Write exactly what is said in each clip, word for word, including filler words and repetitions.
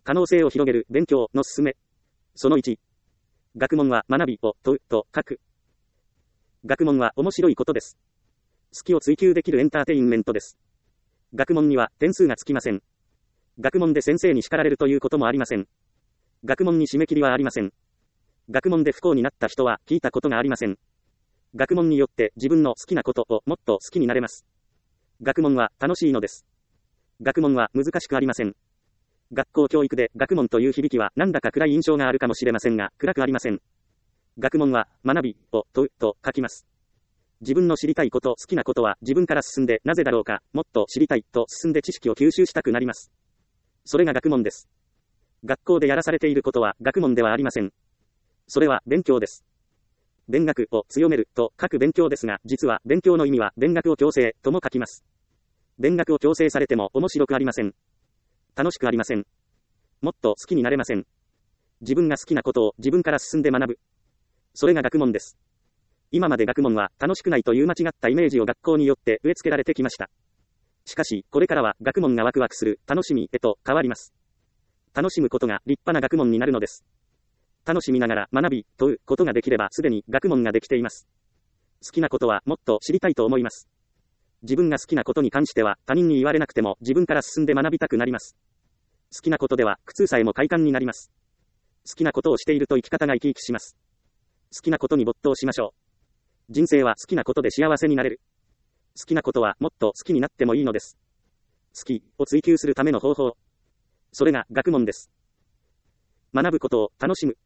可能性を広げる勉強のすすめ。そのいち。学問は学びを問うと書く。学問は面白いことです。好きを追求できるエンターテインメントです。学問には点数がつきません。学問で先生に叱られるということもありません。学問に締め切りはありません。学問で不幸になった人は聞いたことがありません。学問によって自分の好きなことをもっと好きになれます。学問は楽しいのです。学問は難しくありません。学校教育で学問という響きはなんだか暗い印象があるかもしれませんが、暗くありません。学問は学びを問うと書きます。自分の知りたいこと、好きなことは自分から進んでなぜだろうか、もっと知りたいと進んで知識を吸収したくなります。それが学問です。学校でやらされていることは学問ではありません。それは勉強です。勉学を強めると書く勉強ですが、実は勉強の意味は勉学を強制とも書きます。勉学を強制されても面白くありません。楽しくありません。もっと好きになれません。自分が好きなことを自分から進んで学ぶ。それが学問です。今まで学問は楽しくないという間違ったイメージを学校によって植え付けられてきました。しかし、これからは学問がワクワクする楽しみへと変わります。楽しむことが立派な学問になるのです。楽しみながら学び、問うことができればすでに学問ができています。好きなことはもっと知りたいと思います。自分が好きなことに関しては他人に言われなくても自分から進んで学びたくなります。好きなことでは苦痛さえも快感になります。好きなことをしていると生き方が生き生きします。好きなことに没頭しましょう。人生は好きなことで幸せになれる。好きなことはもっと好きになってもいいのです。好きを追求するための方法。それが学問です。学ぶことを楽しむ。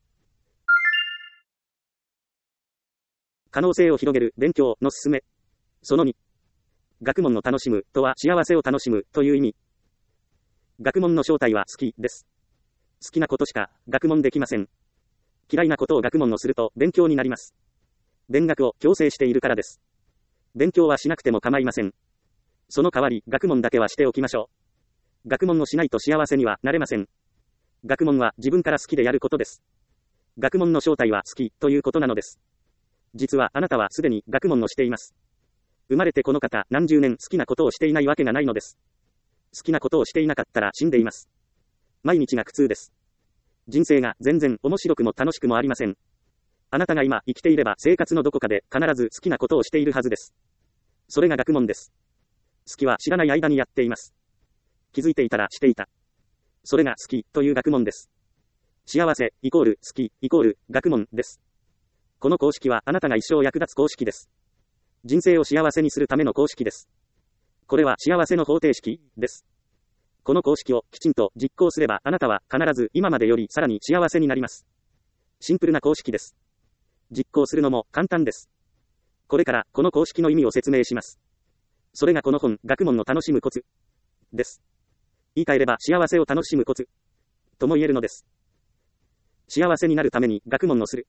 可能性を広げる勉強のすすめ。そのに。学問を楽しむとは幸せを楽しむという意味。学問の正体は好きです。好きなことしか学問できません。嫌いなことを学問をすると勉強になります。勉学を強制しているからです。勉強はしなくても構いません。その代わり学問だけはしておきましょう。学問をしないと幸せにはなれません。学問は自分から好きでやることです。学問の正体は好きということなのです。実はあなたはすでに学問をしています。生まれてこの方何十年好きなことをしていないわけがないのです。好きなことをしていなかったら死んでいます。毎日が苦痛です。人生が全然面白くも楽しくもありません。あなたが今生きていれば生活のどこかで必ず好きなことをしているはずです。それが学問です。好きは知らない間にやっています。気づいていたらしていた。それが好きという学問です。幸せイコール好きイコール学問です。この公式はあなたが一生役立つ公式です。人生を幸せにするための公式です。これは幸せの方程式です。この公式をきちんと実行すればあなたは必ず今までよりさらに幸せになります。シンプルな公式です。実行するのも簡単です。これからこの公式の意味を説明します。それがこの本、学問を楽しむコツです。言い換えれば幸せを楽しむコツとも言えるのです。幸せになるために学問をする。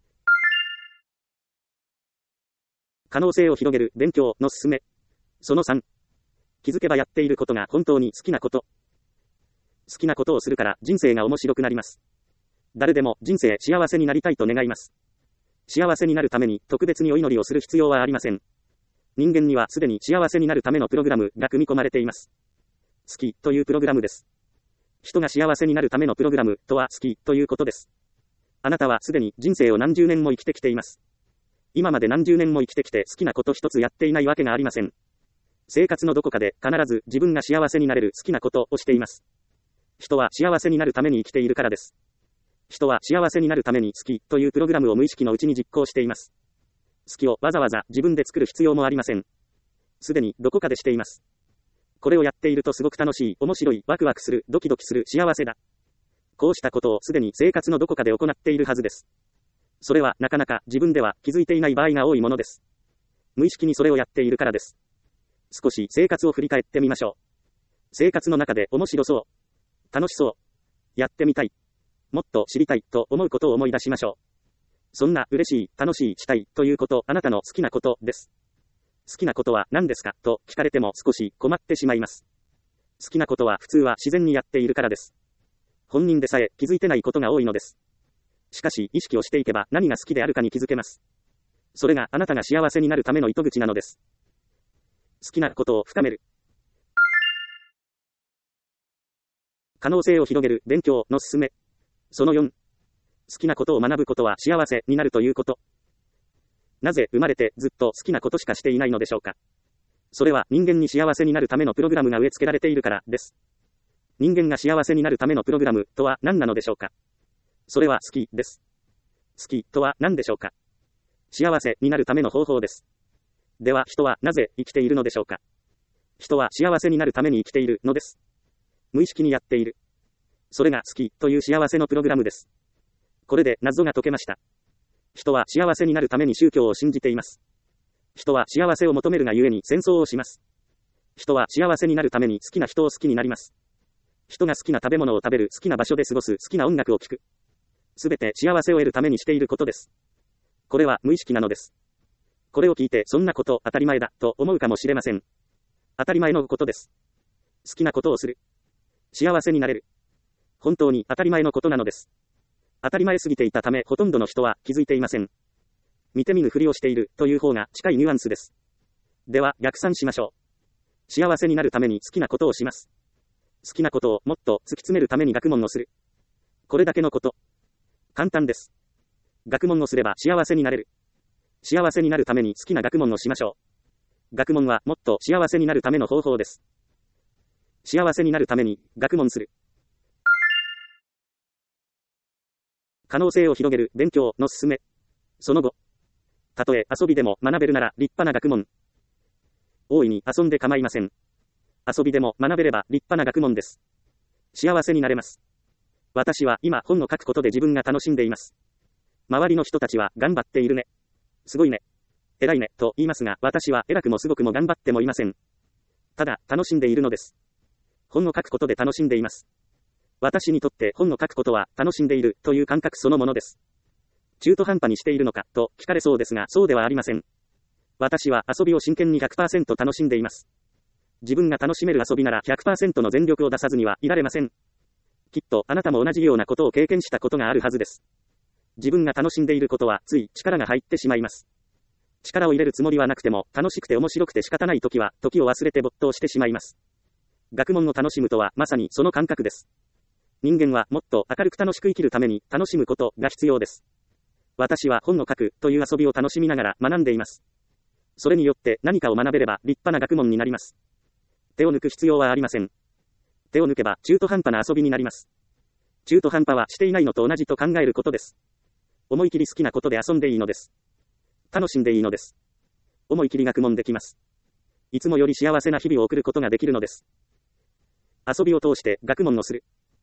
可能性を広げる勉強のすすめ。そのさん。気づけばやっていることが本当に好きなこと。好きなことをするから人生が面白くなります。誰でも人生幸せになりたいと願います。幸せになるために特別にお祈りをする必要はありません。人間にはすでに幸せになるためのプログラムが組み込まれています。好きというプログラムです。人が幸せになるためのプログラムとは好きということです。あなたはすでに人生を何十年も生きてきています。今まで何十年も生きてきて好きなこと一つやっていないわけがありません。生活のどこかで必ず自分が幸せになれる好きなことをしています。人は幸せになるために生きているからです。人は幸せになるために好きというプログラムを無意識のうちに実行しています。好きをわざわざ自分で作る必要もありません。すでにどこかでしています。これをやっているとすごく楽しい、面白い、ワクワクする、ドキドキする、幸せだ。こうしたことをすでに生活のどこかで行っているはずです。それはなかなか自分では気づいていない場合が多いものです。無意識にそれをやっているからです。少し生活を振り返ってみましょう。生活の中で面白そう、楽しそう、やってみたい、もっと知りたいと思うことを思い出しましょう。そんな嬉しい、楽しい、したいということ、あなたの好きなことです。好きなことは何ですかと聞かれても少し困ってしまいます。好きなことは普通は自然にやっているからです。本人でさえ気づいてないことが多いのです。しかし意識をしていけば何が好きであるかに気づけます。それがあなたが幸せになるための糸口なのです。好きなことを深める。 可能性を広げる勉強のすすめ。そのよん。好きなことを学ぶことは幸せになるということ。なぜ生まれてずっと好きなことしかしていないのでしょうか。それは人間に幸せになるためのプログラムが植え付けられているからです。人間が幸せになるためのプログラムとは何なのでしょうか。それは好きです。好きとは何でしょうか。幸せになるための方法です。では人はなぜ生きているのでしょうか。人は幸せになるために生きているのです。無意識にやっている。それが好きという幸せのプログラムです。これで謎が解けました。人は幸せになるために宗教を信じています。人は幸せを求めるがゆえに戦争をします。人は幸せになるために好きな人を好きになります。人が好きな食べ物を食べる、好きな場所で過ごす、好きな音楽を聴く。すべて幸せを得るためにしていることです。これは無意識なのです。これを聞いてそんなこと当たり前だと思うかもしれません。当たり前のことです。好きなことをする。幸せになれる。本当に当たり前のことなのです。当たり前すぎていたためほとんどの人は気づいていません。見て見ぬふりをしているという方が近いニュアンスです。では逆算しましょう。幸せになるために好きなことをします。好きなことをもっと突き詰めるために学問をする。これだけのこと。簡単です。学問をすれば幸せになれる。幸せになるために好きな学問をしましょう。学問はもっと幸せになるための方法です。幸せになるために学問する。可能性を広げる勉強のすすめ。その後。たとえ遊びでも学べるなら立派な学問。大いに遊んで構いません。遊びでも学べれば立派な学問です。幸せになれます。私は今本を書くことで自分が楽しんでいます。周りの人たちは頑張っているね。すごいね。偉いね、と言いますが、私は偉くもすごくも頑張ってもいません。ただ、楽しんでいるのです。本を書くことで楽しんでいます。私にとって本を書くことは楽しんでいるという感覚そのものです。中途半端にしているのかと聞かれそうですが、そうではありません。私は遊びを真剣に ひゃくパーセント 楽しんでいます。自分が楽しめる遊びなら ひゃくパーセント の全力を出さずにはいられません。きっとあなたも同じようなことを経験したことがあるはずです。自分が楽しんでいることはつい力が入ってしまいます。力を入れるつもりはなくても楽しくて面白くて仕方ないときは時を忘れて没頭してしまいます。学問を楽しむとはまさにその感覚です。人間はもっと明るく楽しく生きるために楽しむことが必要です。私は本を書くという遊びを楽しみながら学んでいます。それによって何かを学べれば立派な学問になります。手を抜く必要はありません。手を抜けば中途半端な遊びになります。中途半端はしていないのと同じと考えることです。思い切り好きなことで遊んでいいのです。楽しんでいいのです。思い切り学問できます。いつもより幸せな日々を送ることができるのです。遊びを通して学問をする。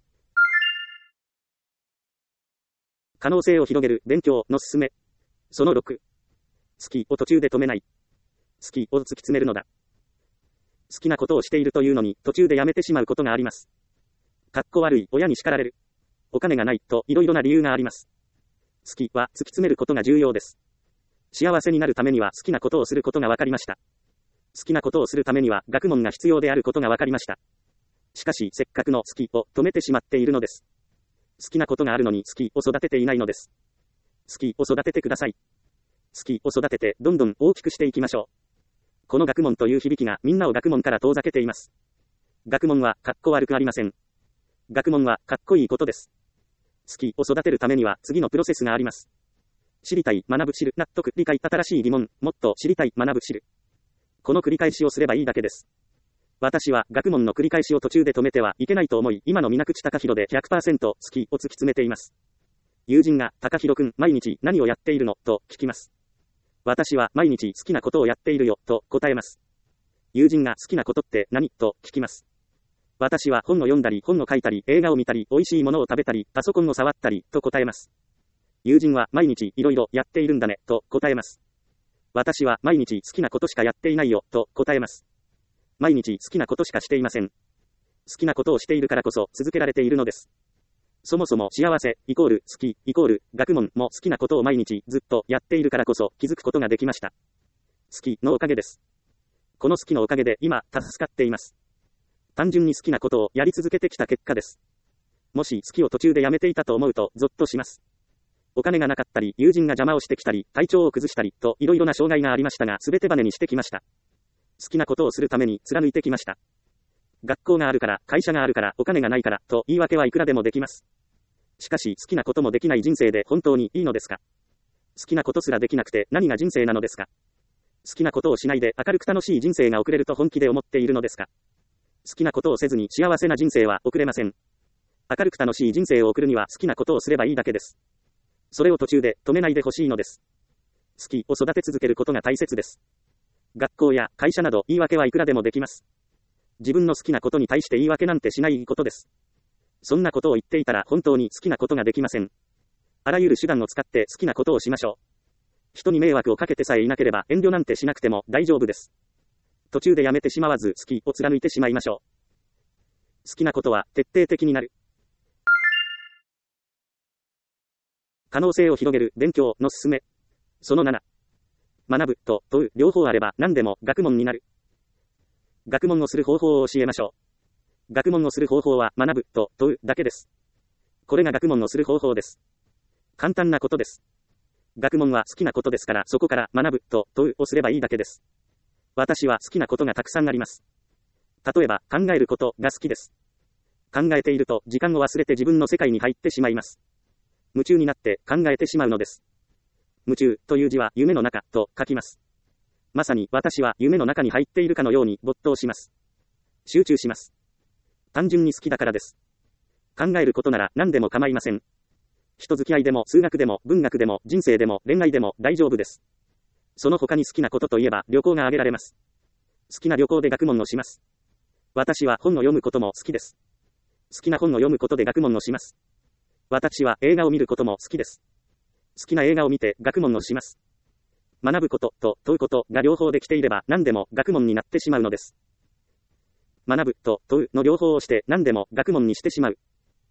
可能性を広げる勉強のすすめ。そのろく。好きを途中で止めない。好きを突き詰めるのだ。好きなことをしているというのに途中でやめてしまうことがあります。かっこ悪い、親に叱られる。お金がないといろいろな理由があります。好きは突き詰めることが重要です。幸せになるためには好きなことをすることが分かりました。好きなことをするためには学問が必要であることが分かりました。しかしせっかくの好きを止めてしまっているのです。好きなことがあるのに好きを育てていないのです。好きを育ててください。好きを育ててどんどん大きくしていきましょう。この学問という響きがみんなを学問から遠ざけています。学問はかっこ悪くありません。学問はかっこいいことです。好きを育てるためには次のプロセスがあります。知りたい、学ぶ、知る、納得、理解、新しい疑問、もっと知りたい、学ぶ、知る。この繰り返しをすればいいだけです。私は学問の繰り返しを途中で止めてはいけないと思い、今の水口貴弘で ひゃくパーセント 好きを突き詰めています。友人が、貴弘くん、毎日何をやっているのと聞きます。私は毎日好きなことをやっているよと答えます。友人が好きなことって何と聞きます。私は本を読んだり、本を書いたり、映画を見たり、美味しいものを食べたり、パソコンを触ったりと答えます。友人は毎日いろいろやっているんだねと答えます。私は毎日好きなことしかやっていないよと答えます。毎日好きなことしかしていません。好きなことをしているからこそ続けられているのです。そもそも幸せイコール好きイコール学問も好きなことを毎日ずっとやっているからこそ気づくことができました。好きのおかげです。この好きのおかげで今助かっています。単純に好きなことをやり続けてきた結果です。もし好きを途中でやめていたと思うとゾッとします。お金がなかったり、友人が邪魔をしてきたり、体調を崩したりといろいろな障害がありましたが、すべてバネにしてきました。好きなことをするために貫いてきました。 学校があるから、会社があるから、お金がないから、と言い訳はいくらでもできます。しかし、好きなこともできない人生で本当にいいのですか？好きなことすらできなくて何が人生なのですか？好きなことをしないで明るく楽しい人生が送れると本気で思っているのですか？好きなことをせずに幸せな人生は送れません。明るく楽しい人生を送るには好きなことをすればいいだけです。それを途中で止めないでほしいのです。好きを育て続けることが大切です。学校や会社など言い訳はいくらでもできます。自分の好きなことに対して言い訳なんてしないことです。そんなことを言っていたら本当に好きなことができません。あらゆる手段を使って好きなことをしましょう。人に迷惑をかけてさえいなければ遠慮なんてしなくても大丈夫です。途中でやめてしまわず好きを貫いてしまいましょう。好きなことは徹底的になる。可能性を広げる勉強のすすめ。そのなな。学ぶと問う両方あれば何でも学問になる。学問をする方法を教えましょう。学問をする方法は学ぶと問うだけです。これが学問をする方法です。簡単なことです。学問は好きなことですからそこから学ぶと問うをすればいいだけです。私は好きなことがたくさんあります。例えば考えることが好きです。考えていると時間を忘れて自分の世界に入ってしまいます。夢中になって考えてしまうのです。夢中という字は夢の中と書きます。まさに私は夢の中に入っているかのように没頭します。集中します。単純に好きだからです。考えることなら何でも構いません。人付き合いでも数学でも文学でも人生でも恋愛でも大丈夫です。その他に好きなことといえば旅行が挙げられます。好きな旅行で学問をします。私は本を読むことも好きです。好きな本を読むことで学問をします。私は映画を見ることも好きです。好きな映画を見て学問をします。学ぶことと問うことが両方できていれば何でも学問になってしまうのです。学ぶと問うの両方をして何でも学問にしてしまう。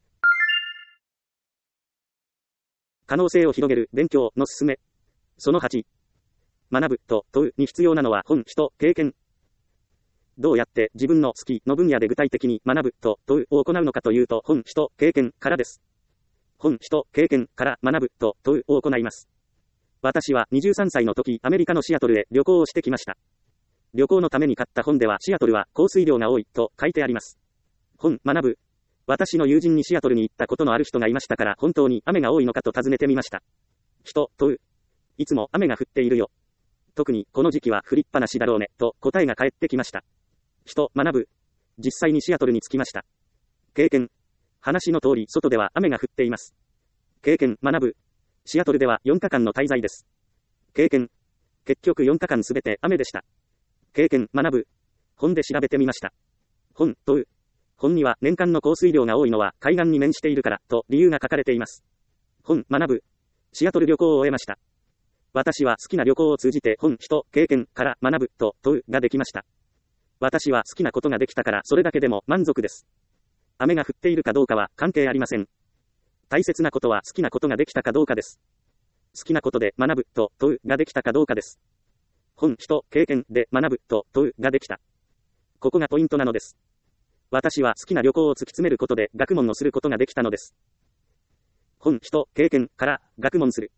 可能性を広げる勉強のすすめ。そのはち。学ぶと問うに必要なのは本、人、経験。どうやって自分の好きの分野で具体的に学ぶと問うを行うのかというと本、人、経験からです。本、人、経験から学ぶと問うを行います。私はにじゅうさんさいの時アメリカのシアトルへ旅行をしてきました。旅行のために買った本ではシアトルは降水量が多いと書いてあります。本、学ぶ。私の友人にシアトルに行ったことのある人がいましたから本当に雨が多いのかと尋ねてみました。人、問う。いつも雨が降っているよ。特にこの時期は降りっぱなしだろうねと答えが返ってきました。人、学ぶ。実際にシアトルに着きました。経験。話の通り外では雨が降っています。経験、学ぶ。シアトルではよっかかんの滞在です。経験。結局よっかかんすべて雨でした。経験、学ぶ。本で調べてみました。本、問う。本には年間の降水量が多いのは海岸に面しているからと理由が書かれています。本、学ぶ。シアトル旅行を終えました。私は好きな旅行を通じて本、人、経験から学ぶと問うができました。私は好きなことができたからそれだけでも満足です。雨が降っているかどうかは関係ありません。大切なことは好きなことができたかどうかです。好きなことで学ぶと問うができたかどうかです。本、人、経験で学ぶと問うができた。ここがポイントなのです。私は好きな旅行を突き詰めることで学問をすることができたのです。本、人、経験から学問する。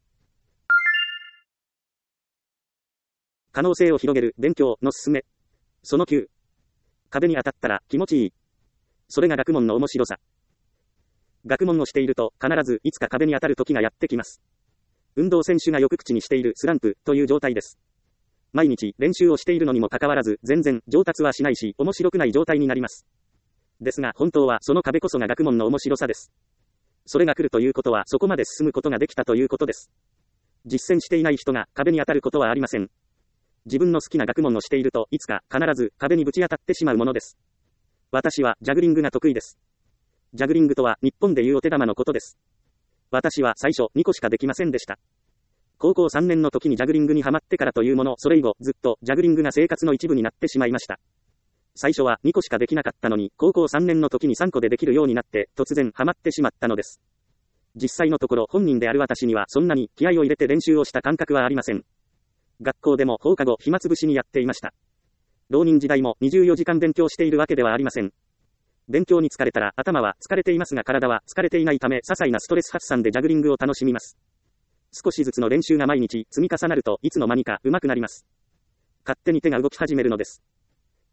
可能性を広げる勉強のすすめ。そのきゅう。壁に当たったら気持ちいい。それが学問の面白さ。学問をしていると必ずいつか壁に当たる時がやってきます。運動選手がよく口にしているスランプという状態です。毎日練習をしているのにもかかわらず全然上達はしないし面白くない状態になります。ですが本当はその壁こそが学問の面白さです。それが来るということはそこまで進むことができたということです。実践していない人が壁に当たることはありません。自分の好きな学問をしているといつか必ず壁にぶち当たってしまうものです。私はジャグリングが得意です。ジャグリングとは日本でいうお手玉のことです。私は最初にこしかできませんでした。高校さんねんの時にジャグリングにハマってからというもの、それ以後ずっとジャグリングが生活の一部になってしまいました。最初はにこしかできなかったのに高校さんねんの時にさんこでできるようになって突然ハマってしまったのです。実際のところ本人である私にはそんなに気合を入れて練習をした感覚はありません。学校でも放課後暇つぶしにやっていました。浪人時代もにじゅうよじかん勉強しているわけではありません。勉強に疲れたら頭は疲れていますが体は疲れていないため些細なストレス発散でジャグリングを楽しみます。少しずつの練習が毎日積み重なるといつの間にか上手くなります。勝手に手が動き始めるのです。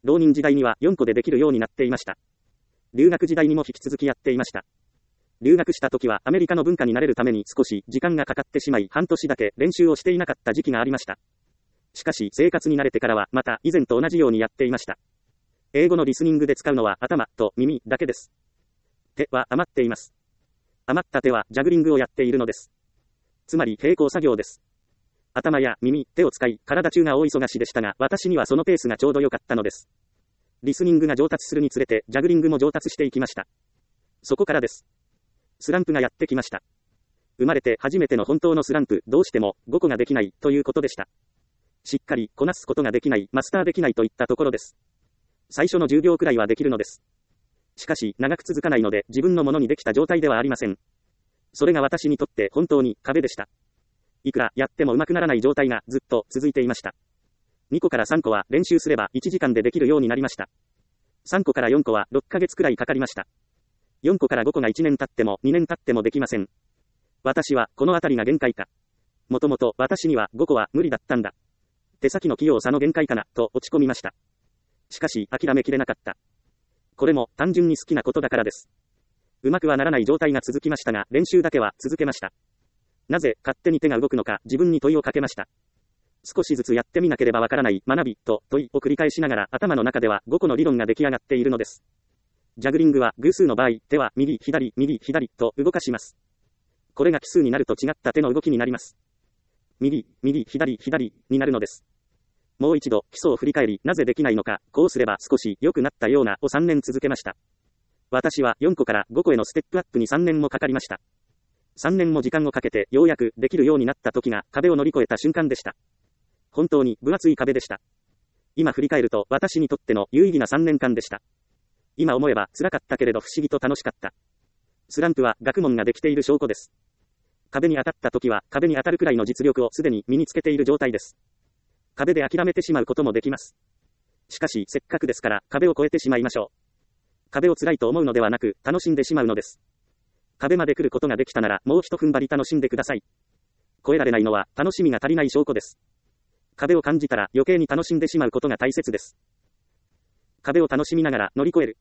浪人時代にはよんこでできるようになっていました。留学時代にも引き続きやっていました。留学した時はアメリカの文化に慣れるために少し時間がかかってしまい半年だけ練習をしていなかった時期がありました。しかし生活に慣れてからはまた以前と同じようにやっていました。英語のリスニングで使うのは頭と耳だけです。手は余っています。余った手はジャグリングをやっているのです。つまり並行作業です。頭や耳、手を使い体中が大忙しでしたが、私にはそのペースがちょうど良かったのです。リスニングが上達するにつれてジャグリングも上達していきました。そこからです。スランプがやってきました。生まれて初めての本当のスランプ、どうしてもごこができないということでした。しっかりこなすことができない、マスターできないといったところです。最初のじゅうびょうくらいはできるのです。しかし長く続かないので自分のものにできた状態ではありません。それが私にとって本当に壁でした。いくらやっても上手くならない状態がずっと続いていました。にこからさんこは練習すればいちじかんでできるようになりました。さんこからよんこはろっかげつくらいかかりました。よんこからごこがいちねん経ってもにねん経ってもできません。私はこのあたりが限界か。もともと私にはごこは無理だったんだ。手先の器用さの限界かなと落ち込みました。しかし諦めきれなかった。これも単純に好きなことだからです。うまくはならない状態が続きましたが練習だけは続けました。なぜ勝手に手が動くのか自分に問いをかけました。少しずつやってみなければわからない学びと問いを繰り返しながら頭の中ではごこの理論が出来上がっているのです。ジャグリングは偶数の場合、手は右、左、右、左と動かします。これが奇数になると違った手の動きになります。右、右、左、左になるのです。もう一度基礎を振り返り、なぜできないのか、こうすれば少し良くなったようなをさんねん続けました。私はよんこからごこへのステップアップにさんねんもかかりました。さんねんも時間をかけてようやくできるようになった時が壁を乗り越えた瞬間でした。本当に分厚い壁でした。今振り返ると私にとっての有意義なさんねんかんでした。今思えば辛かったけれど不思議と楽しかった。スランプは学問ができている証拠です。壁に当たった時は壁に当たるくらいの実力をすでに身につけている状態です。壁で諦めてしまうこともできます。しかしせっかくですから壁を越えてしまいましょう。壁を辛いと思うのではなく楽しんでしまうのです。壁まで来ることができたならもう一踏ん張り楽しんでください。越えられないのは楽しみが足りない証拠です。壁を感じたら余計に楽しんでしまうことが大切です。壁を楽しみながら乗り越える。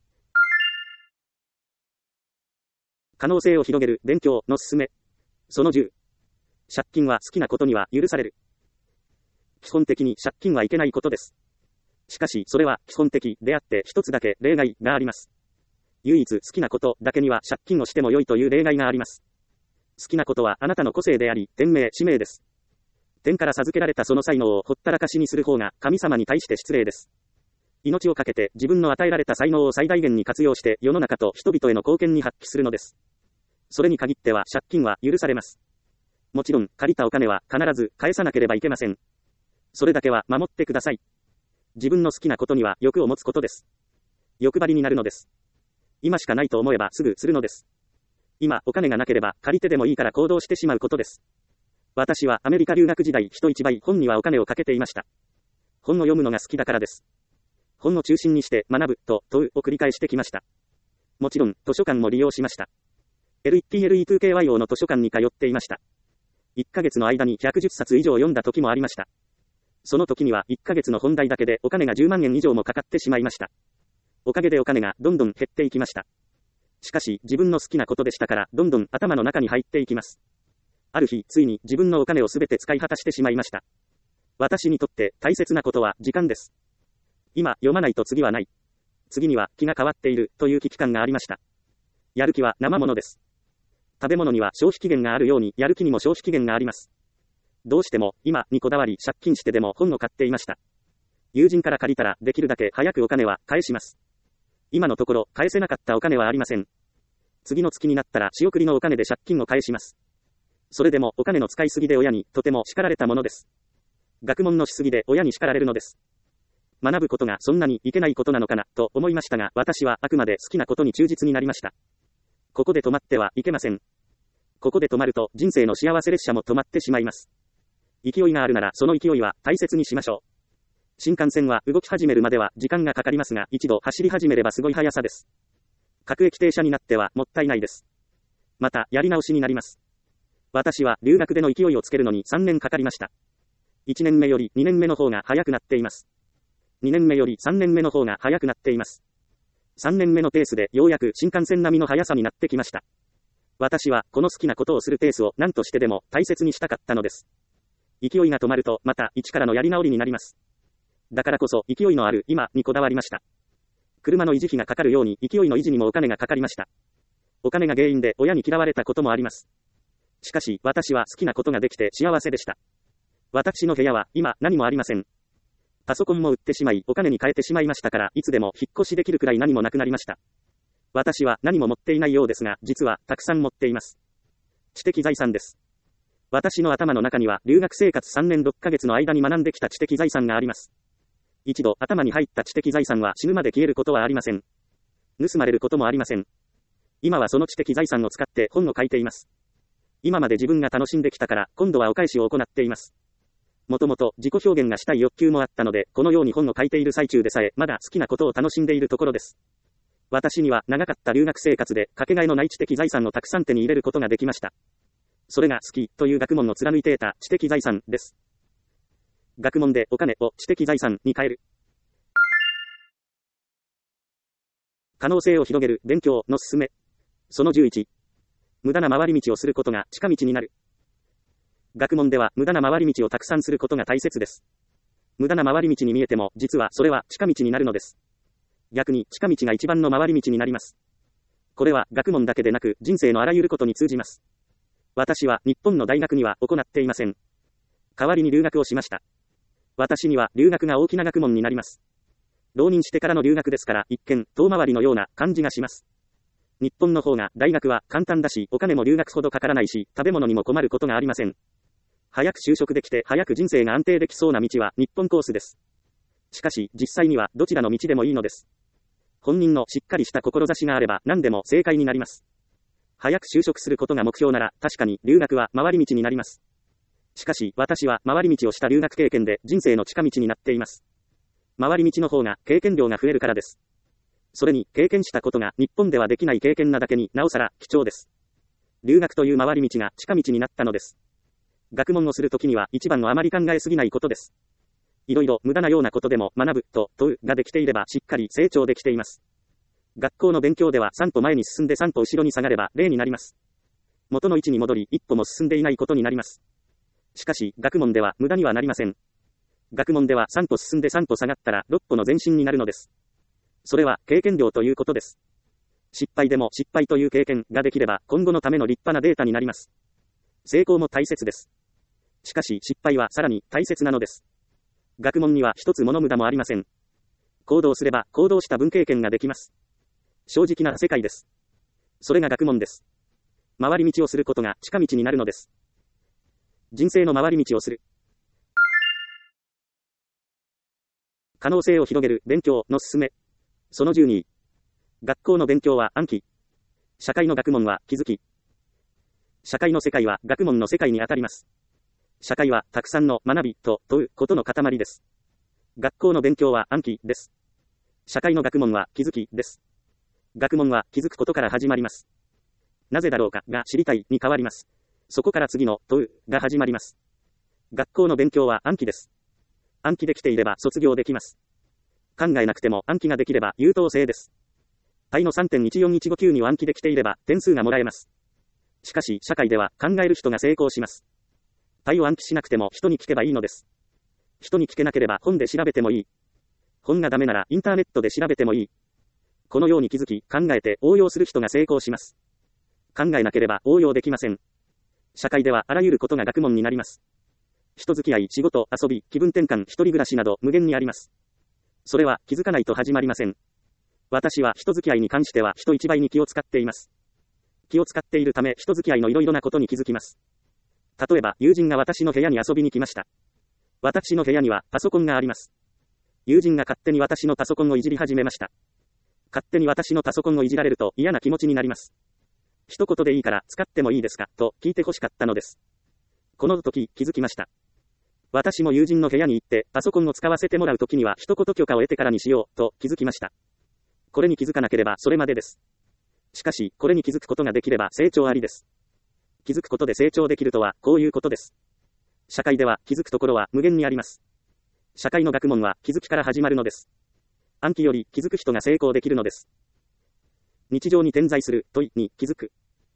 可能性を広げる勉強のすすめ。そのじゅう。借金は好きなことには許される。基本的に借金はいけないことです。しかしそれは基本的であって一つだけ例外があります。唯一好きなことだけには借金をしても良いという例外があります。好きなことはあなたの個性であり、天命、使命です。天から授けられたその才能をほったらかしにする方が神様に対して失礼です。命をかけて自分の与えられた才能を最大限に活用して世の中と人々への貢献に発揮するのです。それに限っては借金は許されます。もちろん借りたお金は必ず返さなければいけません。それだけは守ってください。自分の好きなことには欲を持つことです。欲張りになるのです。今しかないと思えばすぐするのです。今お金がなければ借りてでもいいから行動してしまうことです。私はアメリカ留学時代人一倍本にはお金をかけていました。本を読むのが好きだからです。本を中心にして学ぶと問うを繰り返してきました。もちろん図書館も利用しました。エルイーティーエルイーツーケーワイオー の図書館に通っていました。いっかげつの間にひゃくじゅっさつ以上読んだ時もありました。その時にはいっかげつの本題だけでお金がじゅうまんえん以上もかかってしまいました。おかげでお金がどんどん減っていきました。しかし自分の好きなことでしたからどんどん頭の中に入っていきます。ある日ついに自分のお金をすべて使い果たしてしまいました。私にとって大切なことは時間です。今読まないと次はない。次には気が変わっているという危機感がありました。やる気は生ものです。食べ物には消費期限があるようにやる気にも消費期限があります。どうしても今にこだわり借金してでも本を買っていました。友人から借りたらできるだけ早くお金は返します。今のところ返せなかったお金はありません。次の月になったら仕送りのお金で借金を返します。それでもお金の使いすぎで親にとても叱られたものです。学問のしすぎで親に叱られるのです。学ぶことがそんなにいけないことなのかなと思いましたが、私はあくまで好きなことに忠実になりました。ここで止まってはいけません。ここで止まると人生の幸せ列車も止まってしまいます。勢いがあるならその勢いは大切にしましょう。新幹線は動き始めるまでは時間がかかりますが、一度走り始めればすごい速さです。各駅停車になってはもったいないです。またやり直しになります。私は留学での勢いをつけるのにさんねんかかりました。いちねんめよりにねんめの方が早くなっています。 にねんめよりさんねんめの方が早くなっています。さんねんめのペースでようやく新幹線並みの速さになってきました。私はこの好きなことをするペースを何としてでも大切にしたかったのです。勢いが止まるとまた一からのやり直りになります。だからこそ勢いのある今にこだわりました。車の維持費がかかるように勢いの維持にもお金がかかりました。お金が原因で親に嫌われたこともあります。しかし私は好きなことができて幸せでした。私の部屋は今何もありません。パソコンも売ってしまいお金に変えてしまいましたからいつでも引っ越しできるくらい何もなくなりました。私は何も持っていないようですが実はたくさん持っています。知的財産です。私の頭の中には留学生活さんねんろっかげつの間に学んできた知的財産があります。一度頭に入った知的財産は死ぬまで消えることはありません。盗まれることもありません。今はその知的財産を使って本を書いています。今まで自分が楽しんできたから今度はお返しを行っています。もともと自己表現がしたい欲求もあったのでこのように本を書いている最中でさえまだ好きなことを楽しんでいるところです。私には長かった留学生活でかけがえのない知的財産をたくさん手に入れることができました。それが好きという学問を貫いていた知的財産です。学問でお金を知的財産に変える。可能性を広げる勉強のすすめ。そのじゅういち。無駄な回り道をすることが近道になる。学問では無駄な回り道をたくさんすることが大切です。無駄な回り道に見えても実はそれは近道になるのです。逆に近道が一番の回り道になります。これは学問だけでなく人生のあらゆることに通じます。私は日本の大学には行っていません。代わりに留学をしました。私には留学が大きな学問になります。浪人してからの留学ですから一見遠回りのような感じがします。日本の方が大学は簡単だしお金も留学ほどかからないし食べ物にも困ることがありません。早く就職できて早く人生が安定できそうな道は日本コースです。しかし実際にはどちらの道でもいいのです。本人のしっかりした志があれば何でも正解になります。早く就職することが目標なら確かに留学は回り道になります。しかし私は回り道をした留学経験で人生の近道になっています。回り道の方が経験量が増えるからです。それに経験したことが日本ではできない経験なだけになおさら貴重です。留学という回り道が近道になったのです。学問をするときには一番のあまり考えすぎないことです。いろいろ無駄なようなことでも学ぶと問うができていればしっかり成長できています。学校の勉強ではさん歩前に進んでさん歩後ろに下がれば例になります。元の位置に戻り一歩も進んでいないことになります。しかし学問では無駄にはなりません。学問ではさん歩進んでさん歩下がったらろっ歩の前進になるのです。それは経験量ということです。失敗でも失敗という経験ができれば今後のための立派なデータになります。成功も大切です。しかし失敗はさらに大切なのです。学問には一つもの無駄もありません。行動すれば行動した分経験ができます。正直な世界です。それが学問です。回り道をすることが近道になるのです。人生の回り道をする。可能性を広げる勉強のすすめ。そのじゅうに。学校の勉強は暗記。社会の学問は気づき。社会の世界は学問の世界にあたります。社会はたくさんの学びと問うことの塊です。学校の勉強は暗記です。社会の学問は気づきです。学問は気づくことから始まります。なぜだろうかが知りたいに変わります。そこから次の問うが始まります。学校の勉強は暗記です。暗記できていれば卒業できます。考えなくても暗記ができれば優等生です。タイの さんてんいちよんいちごきゅう にを暗記できていれば点数がもらえます。しかし社会では考える人が成功します。タイを暗記しなくても人に聞けばいいのです。人に聞けなければ本で調べてもいい。本がダメならインターネットで調べてもいい。このように気づき、考えて応用する人が成功します。考えなければ応用できません。社会ではあらゆることが学問になります。人付き合い、仕事、遊び、気分転換、一人暮らしなど無限にあります。それは気づかないと始まりません。私は人付き合いに関しては人一倍に気を使っています。気を使っているため人付き合いのいろいろなことに気づきます。例えば友人が私の部屋に遊びに来ました。私の部屋にはパソコンがあります。友人が勝手に私のパソコンをいじり始めました。勝手に私のパソコンをいじられると嫌な気持ちになります。一言でいいから使ってもいいですかと聞いて欲しかったのです。この時気づきました。私も友人の部屋に行ってパソコンを使わせてもらう時には一言許可を得てからにしようと気づきました。これに気づかなければそれまでです。しかしこれに気づくことができれば成長ありです。気づくことで成長できるとはこういうことです。社会では気づくところは無限にあります。 社会の学問は気づきから始まるのです。暗記より気づく人が成功できるのです。日常に点在する問いに気づく。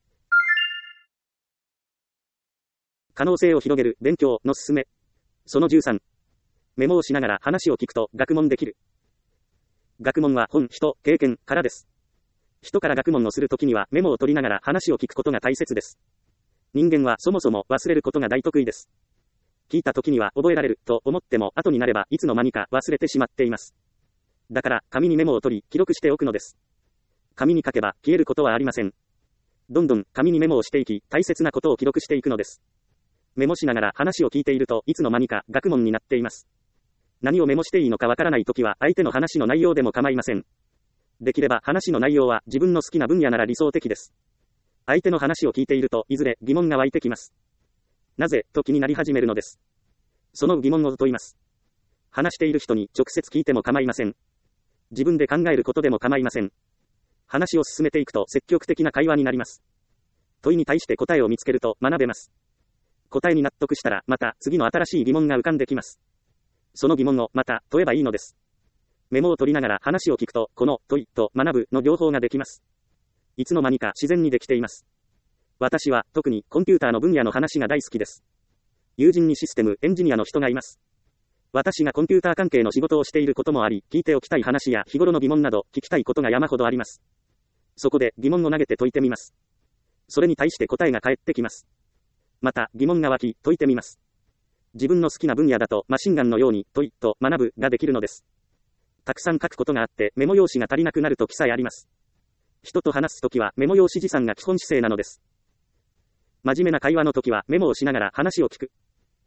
可能性を広げる勉強のすすめ。そのじゅうさん。メモをしながら話を聞くと学問できる。学問は本、人、経験からです。人から学問をするときにはメモを取りながら話を聞くことが大切です。人間はそもそも忘れることが大得意です。聞いたときには覚えられると思っても後になればいつの間にか忘れてしまっています。だから紙にメモを取り記録しておくのです。紙に書けば消えることはありません。どんどん紙にメモをしていき大切なことを記録していくのです。メモしながら話を聞いているといつの間にか学問になっています。何をメモしていいのかわからないときは相手の話の内容でも構いません。できれば話の内容は自分の好きな分野なら理想的です。相手の話を聞いているといずれ疑問が湧いてきます。なぜと気になり始めるのです。その疑問を問います。話している人に直接聞いても構いません。自分で考えることでも構いません。話を進めていくと積極的な会話になります。問いに対して答えを見つけると学べます。答えに納得したらまた次の新しい疑問が浮かんできます。その疑問をまた問えばいいのです。メモを取りながら話を聞くとこの問いと学ぶの両方ができます。いつの間にか自然にできています。私は特にコンピューターの分野の話が大好きです。友人にシステムエンジニアの人がいます。私がコンピューター関係の仕事をしていることもあり、聞いておきたい話や日頃の疑問など聞きたいことが山ほどあります。そこで疑問を投げて解いてみます。それに対して答えが返ってきます。また疑問が湧き解いてみます。自分の好きな分野だとマシンガンのように問いと学ぶができるのです。たくさん書くことがあってメモ用紙が足りなくなるときさえあります。人と話すときはメモ用紙持参が基本姿勢なのです。真面目な会話のときはメモをしながら話を聞く。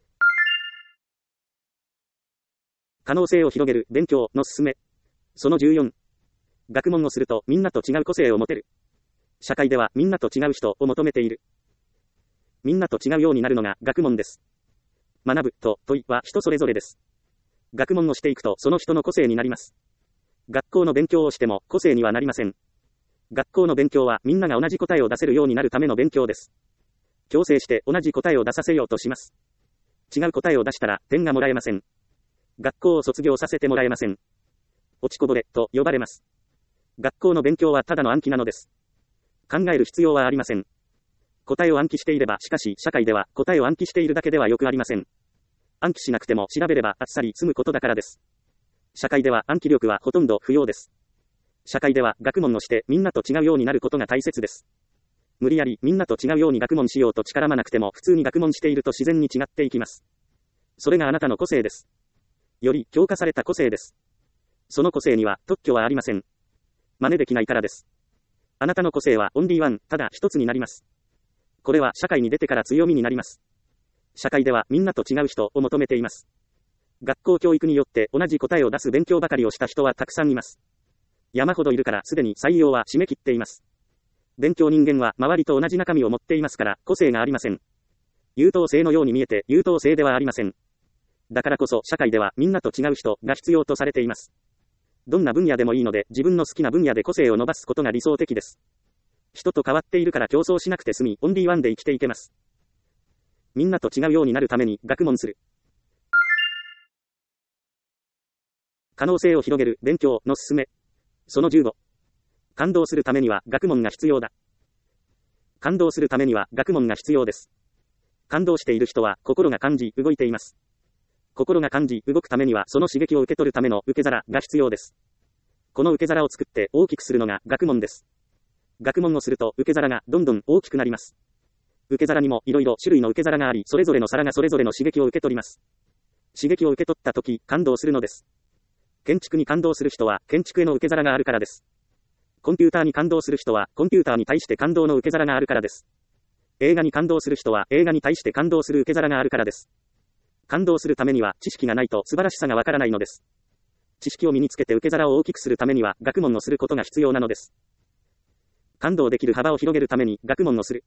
可能性を広げる勉強のすすめ。そのじゅうよん。学問をするとみんなと違う個性を持てる。社会ではみんなと違う人を求めている。みんなと違うようになるのが学問です。学ぶと問いは人それぞれです。学問をしていくとその人の個性になります。学校の勉強をしても個性にはなりません。学校の勉強はみんなが同じ答えを出せるようになるための勉強です。強制して同じ答えを出させようとします。違う答えを出したら点がもらえません。学校を卒業させてもらえません。落ちこぼれと呼ばれます。学校の勉強はただの暗記なのです。考える必要はありません。答えを暗記していれば、しかし社会では答えを暗記しているだけではよくありません。暗記しなくても調べればあっさり済むことだからです。社会では暗記力はほとんど不要です。社会では学問をしてみんなと違うようになることが大切です。無理やりみんなと違うように学問しようと力まなくても普通に学問していると自然に違っていきます。それがあなたの個性です。より強化された個性です。その個性には特許はありません。真似できないからです。あなたの個性はオンリーワン、ただ一つになります。これは社会に出てから強みになります。社会ではみんなと違う人を求めています。学校教育によって同じ答えを出す勉強ばかりをした人はたくさんいます。山ほどいるからすでに採用は締め切っています。勉強人間は周りと同じ中身を持っていますから個性がありません。優等生のように見えて優等生ではありません。だからこそ社会ではみんなと違う人が必要とされています。どんな分野でもいいので自分の好きな分野で個性を伸ばすことが理想的です。人と変わっているから競争しなくて済みオンリーワンで生きていけます。みんなと違うようになるために学問する。可能性を広げる勉強のすすめ。そのじゅうご。感動するためには学問が必要だ。感動するためには学問が必要です。感動している人は心が感じ動いています。心が感じ動くためにはその刺激を受け取るための受け皿が必要です。この受け皿を作って大きくするのが学問です。学問をすると受け皿がどんどん大きくなります。受け皿にもいろいろ種類の受け皿があり、それぞれの皿がそれぞれの刺激を受け取ります。刺激を受け取ったとき感動するのです。建築に感動する人は建築への受け皿があるからです。コンピューターに感動する人はコンピューターに対して感動の受け皿があるからです。映画に感動する人は映画に対して感動する受け皿があるからです。感動するためには知識がないと素晴らしさがわからないのです。知識を身につけて受け皿を大きくするためには学問をすることが必要なのです。感動できる幅を広げるために学問をする。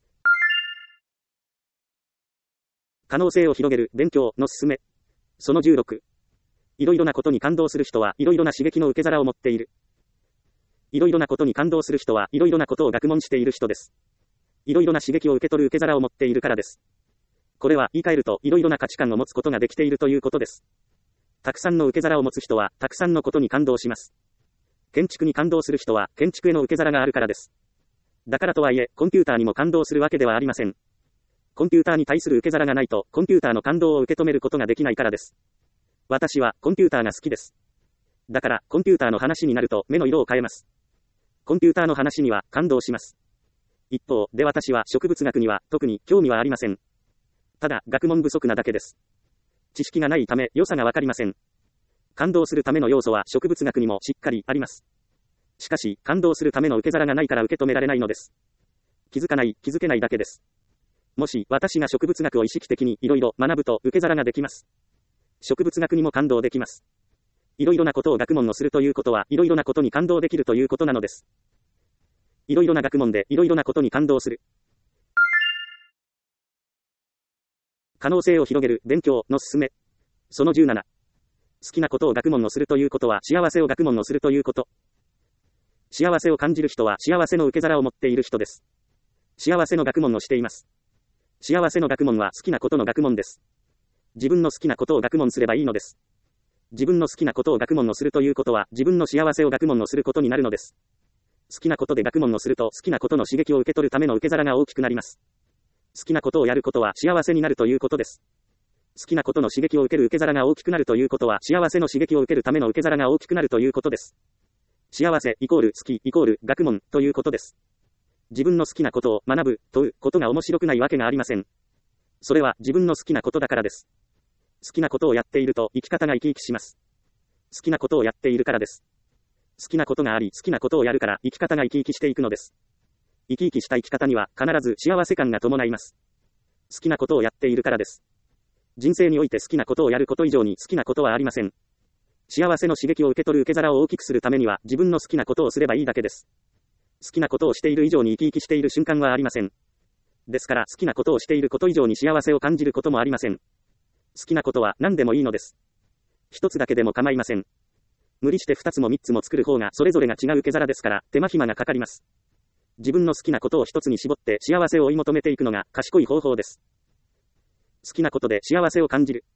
可能性を広げる勉強のすすめ。そのじゅうろく。いろいろなことに感動する人はいろいろな刺激の受け皿を持っている。いろいろなことに感動する人はいろいろなことを学問している人です。いろいろな刺激を受け取る受け皿を持っているからです。これは言い換えるといろいろな価値観を持つことができているということです。 たくさんの受け皿を持つ人は、たくさんのことに感動します。建築に感動する人は、建築への受け皿があるからです。だからとはいえ、コンピューターにも感動するわけではありません。コンピューターに対する受け皿がないと、コンピューターの感動を受け止めることができないからです。私は、コンピューターが好きです。だから、コンピューターの話になると、目の色を変えます。コンピューターの話には、感動します。一方で私は植物学には、特に興味はありません。ただ、学問不足なだけです。知識がないため、良さがわかりません。感動するための要素は植物学にもしっかりあります。しかし、感動するための受け皿がないから受け止められないのです。気づかない、気づけないだけです。もし、私が植物学を意識的にいろいろ学ぶと受け皿ができます。植物学にも感動できます。いろいろなことを学問のするということは、いろいろなことに感動できるということなのです。いろいろな学問でいろいろなことに感動する。可能性を広げる勉強のすすめ。そのじゅうなな。好きなことを学問のするということは幸せを学問のするということ。幸せを感じる人は幸せの受け皿を持っている人です。幸せの学問をしています。幸せの学問は好きなことの学問です。自分の好きなことを学問すればいいのです。自分の好きなことを学問のするということは自分の幸せを学問のすることになるのです。好きなことで学問のすると好きなことの刺激を受け取るための受け皿が大きくなります。好きなことをやることは幸せになるということです。好きなことの刺激を受ける受け皿が大きくなるということは幸せの刺激を受けるための受け皿が大きくなるということです。幸せイコール好きイコール学問ということです。自分の好きなことを学ぶということが面白くないわけがありません。それは自分の好きなことだからです。好きなことをやっていると生き方が生き生きします。好きなことをやっているからです。好きなことがあり好きなことをやるから生き方が生き生きしていくのです。生き生きした生き方には必ず幸せ感が伴います。好きなことをやっているからです。人生において好きなことをやること以上に好きなことはありません。幸せの刺激を受け取る受け皿を大きくするためには自分の好きなことをすればいいだけです。好きなことをしている以上に生き生きしている瞬間はありません。ですから好きなことをしていること以上に幸せを感じることもありません。好きなことは何でもいいのです。一つだけでも構いません。無理して二つも三つも作る方がそれぞれが違う受け皿ですから手間暇がかかります。自分の好きなことを一つに絞って幸せを追い求めていくのが賢い方法です。好きなことで幸せを感じる。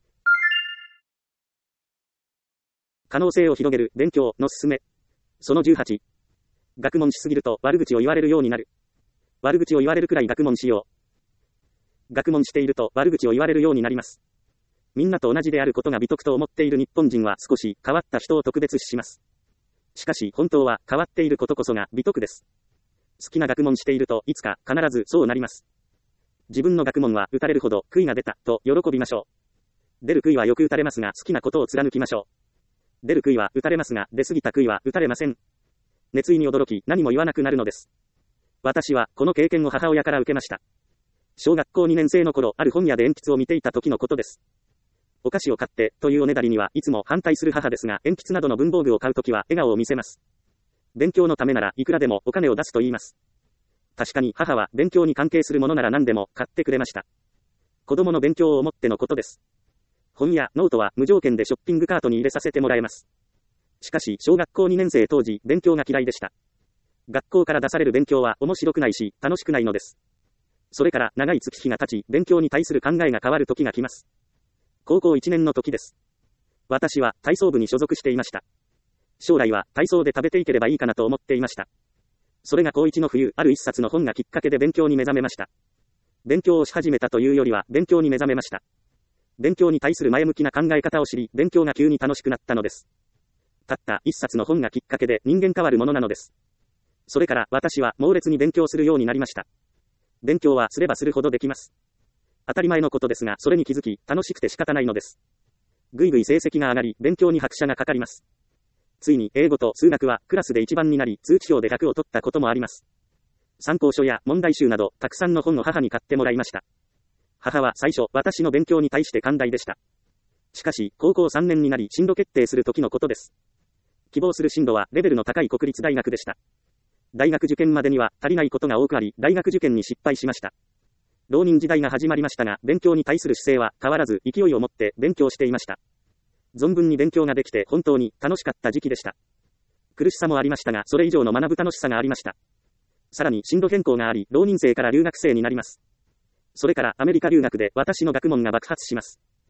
可能性を広げる勉強のすすめ。そのじゅうはち。学問しすぎると悪口を言われるようになる。悪口を言われるくらい学問しよう。学問していると悪口を言われるようになります。みんなと同じであることが美徳と思っている日本人は少し変わった人を特別視します。しかし本当は変わっていることこそが美徳です。好きな学問しているといつか必ずそうなります。自分の学問は打たれるほど悔いが出たと喜びましょう。出る悔いはよく打たれますが好きなことを貫きましょう。出る悔いは打たれますが出過ぎた悔いは打たれません。熱意に驚き何も言わなくなるのです。私はこの経験を母親から受けました。小学校にねん生の頃ある本屋で鉛筆を見ていた時のことです。お菓子を買ってというおねだりにはいつも反対する母ですが鉛筆などの文房具を買うときは笑顔を見せます。勉強のためならいくらでもお金を出すと言います。確かに母は勉強に関係するものなら何でも買ってくれました。子供の勉強を思ってのことです。本やノートは無条件でショッピングカートに入れさせてもらえます。しかし小学校にねん生当時勉強が嫌いでした。学校から出される勉強は面白くないし楽しくないのです。それから長い月日が経ち勉強に対する考えが変わる時が来ます。高校いちねんの時です。私は体操部に所属していました。将来は体操で食べていければいいかなと思っていました。それが高いちの冬、ある一冊の本がきっかけで勉強に目覚めました。勉強をし始めたというよりは勉強に目覚めました。勉強に対する前向きな考え方を知り、勉強が急に楽しくなったのです。たった一冊の本がきっかけで人間変わるものなのです。それから私は猛烈に勉強するようになりました。勉強はすればするほどできます。当たり前のことですが、それに気づき、楽しくて仕方ないのです。ぐいぐい成績が上がり、勉強に拍車がかかります。ついに英語と数学はクラスで一番になり、通知表でひゃくを取ったこともあります。参考書や問題集など、たくさんの本を母に買ってもらいました。母は最初、私の勉強に対して寛大でした。しかし、高校さんねんになり、進路決定する時のことです。希望する進路はレベルの高い国立大学でした。大学受験までには足りないことが多くあり、大学受験に失敗しました。浪人時代が始まりましたが、勉強に対する姿勢は変わらず勢いを持って勉強していました。存分に勉強ができて本当に楽しかった時期でした。苦しさもありましたが、それ以上の学ぶ楽しさがありました。さらに進路変更があり、浪人生から留学生になります。それからアメリカ留学で私の学問が爆発します。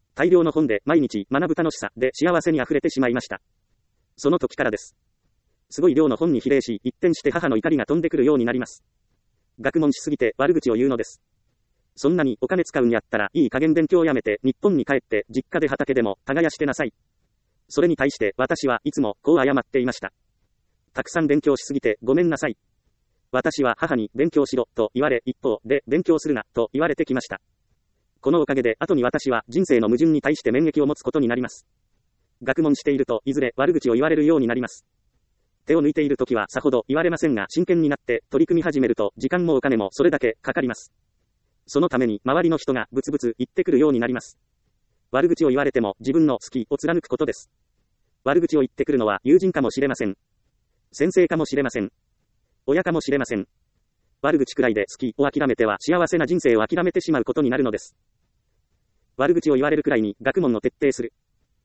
大量の本で毎日学ぶ楽しさで幸せに溢れてしまいました。その時からです。すごい量の本に比例し、一転して母の怒りが飛んでくるようになります。学問しすぎて悪口を言うのです。そんなにお金使うんやったらいい加減勉強をやめて日本に帰って実家で畑でも耕してなさい。それに対して私はいつもこう謝っていました。たくさん勉強しすぎてごめんなさい。私は母に勉強しろと言われ、一方で勉強するなと言われてきました。このおかげで後に私は人生の矛盾に対して免疫を持つことになります。学問しているといずれ悪口を言われるようになります。手を抜いているときはさほど言われませんが、真剣になって取り組み始めると時間もお金もそれだけかかります。そのために周りの人がブツブツ言ってくるようになります。悪口を言われても自分の好きを貫くことです。悪口を言ってくるのは友人かもしれません。先生かもしれません。親かもしれません。悪口くらいで好きを諦めては幸せな人生を諦めてしまうことになるのです。悪口を言われるくらいに学問を徹底する。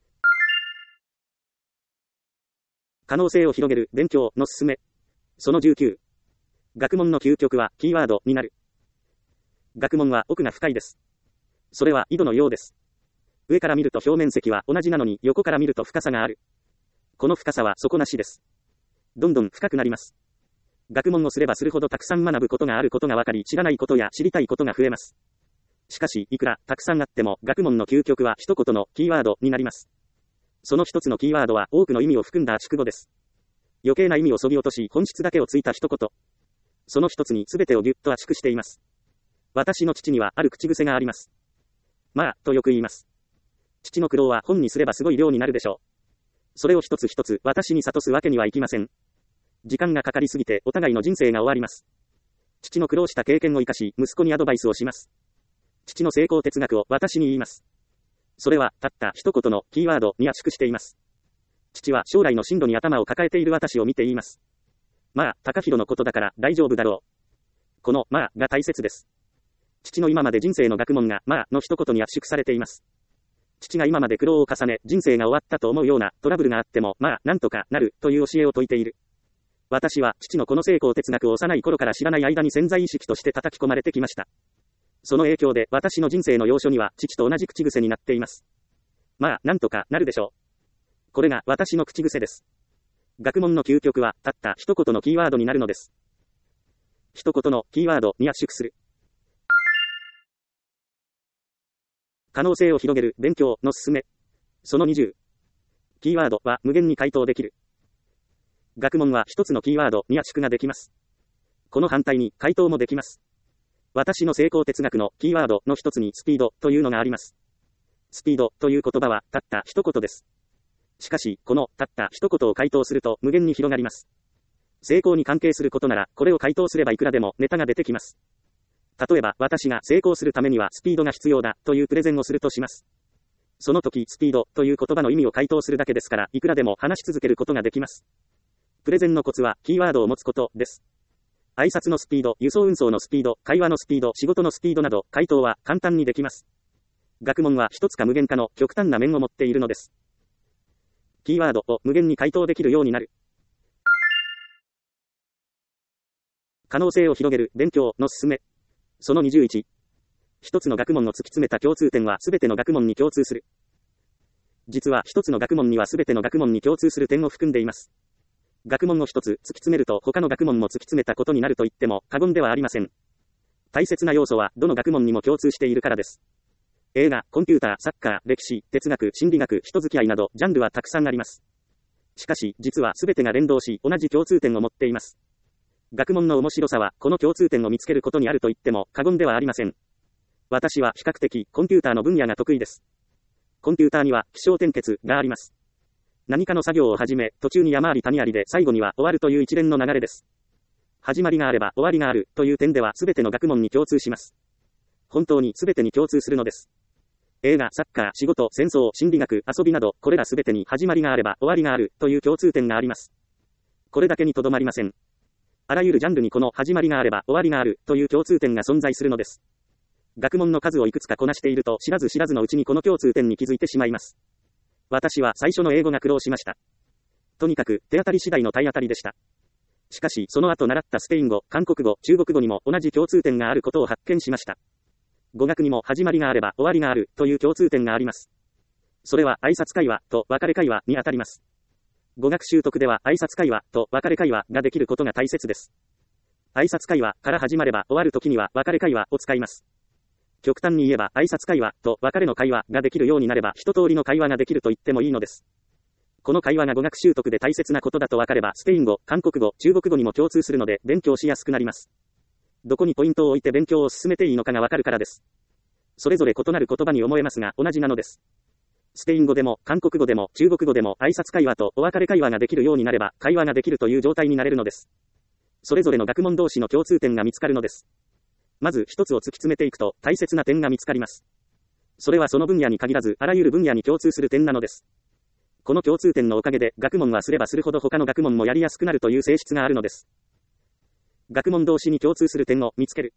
可能性を広げる勉強のすすめ。そのじゅうきゅう。学問の究極はキーワードになる。学問は奥が深いです。それは井戸のようです。上から見ると表面積は同じなのに横から見ると深さがある。この深さは底なしです。どんどん深くなります。学問をすればするほどたくさん学ぶことがあることが分かり、知らないことや知りたいことが増えます。しかし、いくらたくさんあっても学問の究極は一言のキーワードになります。その一つのキーワードは多くの意味を含んだ縮語です。余計な意味を削ぎ落とし、本質だけをついた一言。その一つに全てをぎゅっと圧縮しています。私の父にはある口癖があります。まあ、とよく言います。父の苦労は本にすればすごい量になるでしょう。それを一つ一つ私に諭すわけにはいきません。時間がかかりすぎてお互いの人生が終わります。父の苦労した経験を生かし、息子にアドバイスをします。父の成功哲学を私に言います。それは、たった一言のキーワードに圧縮しています。父は将来の進路に頭を抱えている私を見て言います。まあ、高弘のことだから大丈夫だろう。この、まあ、が大切です。父の今まで人生の学問が、まあ、の一言に圧縮されています。父が今まで苦労を重ね、人生が終わったと思うようなトラブルがあっても、まあ、なんとかなる、という教えを説いている。私は、父のこの成功哲学を幼い頃から知らない間に潜在意識として叩き込まれてきました。その影響で私の人生の要所には父と同じ口癖になっています。まあ、なんとかなるでしょう。これが私の口癖です。学問の究極はたった一言のキーワードになるのです。一言のキーワードに圧縮する。可能性を広げる勉強のすすめ。そのにじゅう。キーワードは無限に回答できる。学問は一つのキーワードに圧縮ができます。この反対に回答もできます。私の成功哲学のキーワードの一つにスピードというのがあります。スピードという言葉はたった一言です。しかし、このたった一言を回答すると無限に広がります。成功に関係することなら、これを回答すればいくらでもネタが出てきます。例えば、私が成功するためにはスピードが必要だというプレゼンをするとします。その時、スピードという言葉の意味を回答するだけですから、いくらでも話し続けることができます。プレゼンのコツは、キーワードを持つことです。挨拶のスピード、輸送運送のスピード、会話のスピード、仕事のスピードなど、回答は簡単にできます。学問は一つか無限かの極端な面を持っているのです。キーワードを無限に回答できるようになる。可能性を広げる勉強のすすめ。そのにじゅういち。一つの学問を突き詰めた共通点はすべての学問に共通する。実は一つの学問にはすべての学問に共通する点を含んでいます。学問を一つ突き詰めると他の学問も突き詰めたことになると言っても過言ではありません。大切な要素はどの学問にも共通しているからです。映画、コンピューター、サッカー、歴史、哲学、心理学、人付き合いなどジャンルはたくさんあります。しかし実は全てが連動し同じ共通点を持っています。学問の面白さはこの共通点を見つけることにあると言っても過言ではありません。私は比較的コンピューターの分野が得意です。コンピューターには起承転結があります。何かの作業を始め、途中に山あり谷ありで最後には終わるという一連の流れです。始まりがあれば終わりがあるという点では全ての学問に共通します。本当に全てに共通するのです。映画、サッカー、仕事、戦争、心理学、遊びなど、これら全てに始まりがあれば終わりがあるという共通点があります。これだけにとどまりません。あらゆるジャンルにこの始まりがあれば終わりがあるという共通点が存在するのです。学問の数をいくつかこなしていると知らず知らずのうちにこの共通点に気づいてしまいます。私は最初の英語が苦労しました。とにかく手当たり次第の体当たりでした。しかしその後習ったスペイン語、韓国語、中国語にも同じ共通点があることを発見しました。語学にも始まりがあれば終わりがあるという共通点があります。 それは挨拶会話と別れ会話にあたります。語学習得では挨拶会話と別れ会話ができることが大切です。挨拶会話から始まれば終わるときには別れ会話を使います。極端に言えば挨拶会話と別れの会話ができるようになれば一通りの会話ができると言ってもいいのです。この会話が語学習得で大切なことだと分かればスペイン語、韓国語、中国語にも共通するので勉強しやすくなります。どこにポイントを置いて勉強を進めていいのかが分かるからです。それぞれ異なる言葉に思えますが同じなのです。スペイン語でも韓国語でも中国語でも挨拶会話とお別れ会話ができるようになれば会話ができるという状態になれるのです。それぞれの学問同士の共通点が見つかるのです。まず一つを突き詰めていくと大切な点が見つかります。それはその分野に限らずあらゆる分野に共通する点なのです。この共通点のおかげで学問はすればするほど他の学問もやりやすくなるという性質があるのです。学問同士に共通する点を見つける。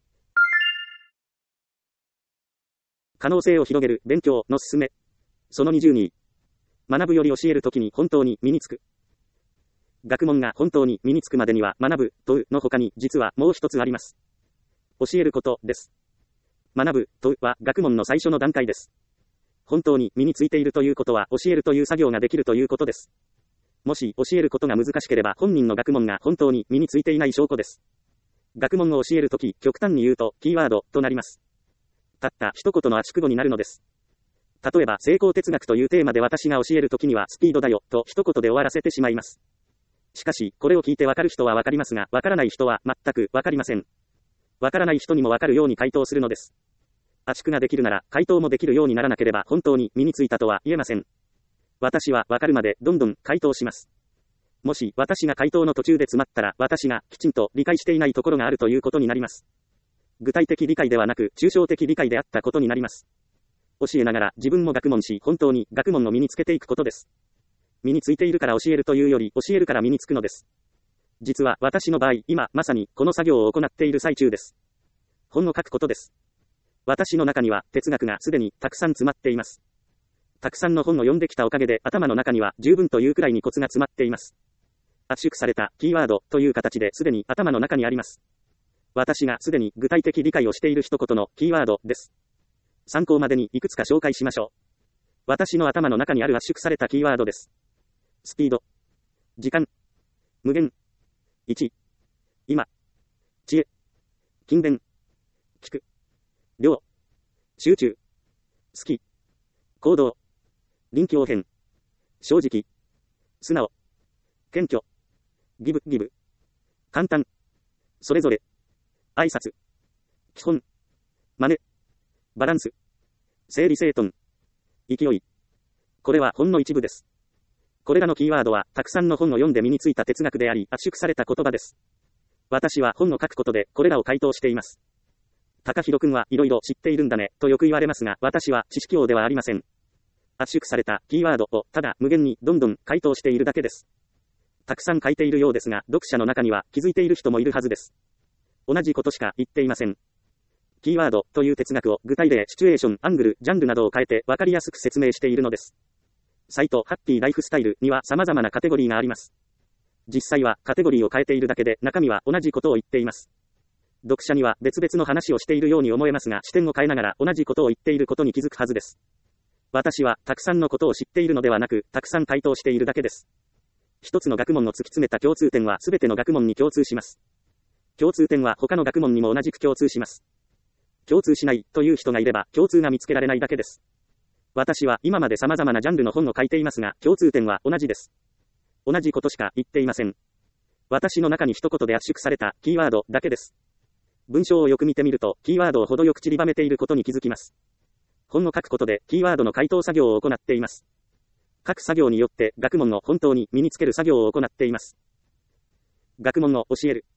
可能性を広げる勉強の勧め。そのにじゅうに。学ぶより教えるときに本当に身につく。学問が本当に身につくまでには学ぶ、問うの他に実はもう一つあります。教えることです。学ぶ、問うは学問の最初の段階です。本当に身についているということは教えるという作業ができるということです。もし教えることが難しければ本人の学問が本当に身についていない証拠です。学問を教えるとき、極端に言うとキーワードとなります。たった一言の圧縮語になるのです。例えば成功哲学というテーマで私が教えるときにはスピードだよと一言で終わらせてしまいます。しかしこれを聞いてわかる人はわかりますがわからない人は全くわかりません。わからない人にもわかるように回答するのです。圧縮ができるなら回答もできるようにならなければ本当に身についたとは言えません。私はわかるまでどんどん回答します。もし私が回答の途中で詰まったら私がきちんと理解していないところがあるということになります。具体的理解ではなく抽象的理解であったことになります。教えながら自分も学問し本当に学問を身につけていくことです。身についているから教えるというより教えるから身につくのです。実は私の場合今まさにこの作業を行っている最中です。本を書くことです。私の中には哲学がすでにたくさん詰まっています。たくさんの本を読んできたおかげで頭の中には十分というくらいにコツが詰まっています。圧縮されたキーワードという形ですでに頭の中にあります。私がすでに具体的理解をしている一言のキーワードです。参考までにいくつか紹介しましょう。私の頭の中にある圧縮されたキーワードです。スピード、時間、無限、いち、今、知恵、勤勉、聞く、量、集中、好き、行動、臨機応変、正直、素直、謙虚、ギブ、ギブ、簡単、それぞれ、挨拶、基本、真似、バランス、整理整頓、勢い。これはほんの一部です。これらのキーワードはたくさんの本を読んで身についた哲学であり圧縮された言葉です。私は本を書くことでこれらを回答しています。高弘くんはいろいろ知っているんだねとよく言われますが私は知識王ではありません。圧縮されたキーワードをただ無限にどんどん回答しているだけです。たくさん書いているようですが読者の中には気づいている人もいるはずです。同じことしか言っていません。キーワードという哲学を具体例、シチュエーション、アングル、ジャンルなどを変えて分かりやすく説明しているのです。サイト、ハッピーライフスタイルには様々なカテゴリーがあります。実際はカテゴリーを変えているだけで中身は同じことを言っています。読者には別々の話をしているように思えますが視点を変えながら同じことを言っていることに気づくはずです。私はたくさんのことを知っているのではなくたくさん回答しているだけです。一つの学問を突き詰めた共通点はすべての学問に共通します。共通点は他の学問にも同じく共通します。共通しないという人がいれば共通が見つけられないだけです。私は今まで様々なジャンルの本を書いていますが共通点は同じです。同じことしか言っていません。私の中に一言で圧縮されたキーワードだけです。文章をよく見てみるとキーワードを程よく散りばめていることに気づきます。本を書くことでキーワードの回答作業を行っています。書く作業によって学問を本当に身につける作業を行っています。学問を教える。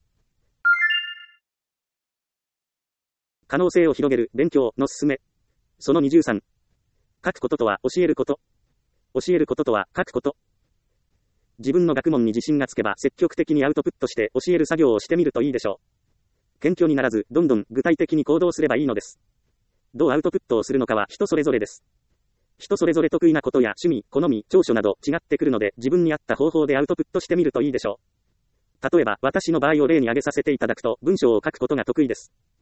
可能性を広げる勉強の勧め。そのにじゅうさん。書くこととは教えること。教えることとは書くこと。自分の学問に自信がつけば積極的にアウトプットして教える作業をしてみるといいでしょう。謙虚にならずどんどん具体的に行動すればいいのです。どうアウトプットをするのかは人それぞれです。人それぞれ得意なことや趣味、好み、長所など違ってくるので自分に合った方法でアウトプットしてみるといいでしょう。例えば私の場合を例に挙げさせていただくと文章を書くことが得意です。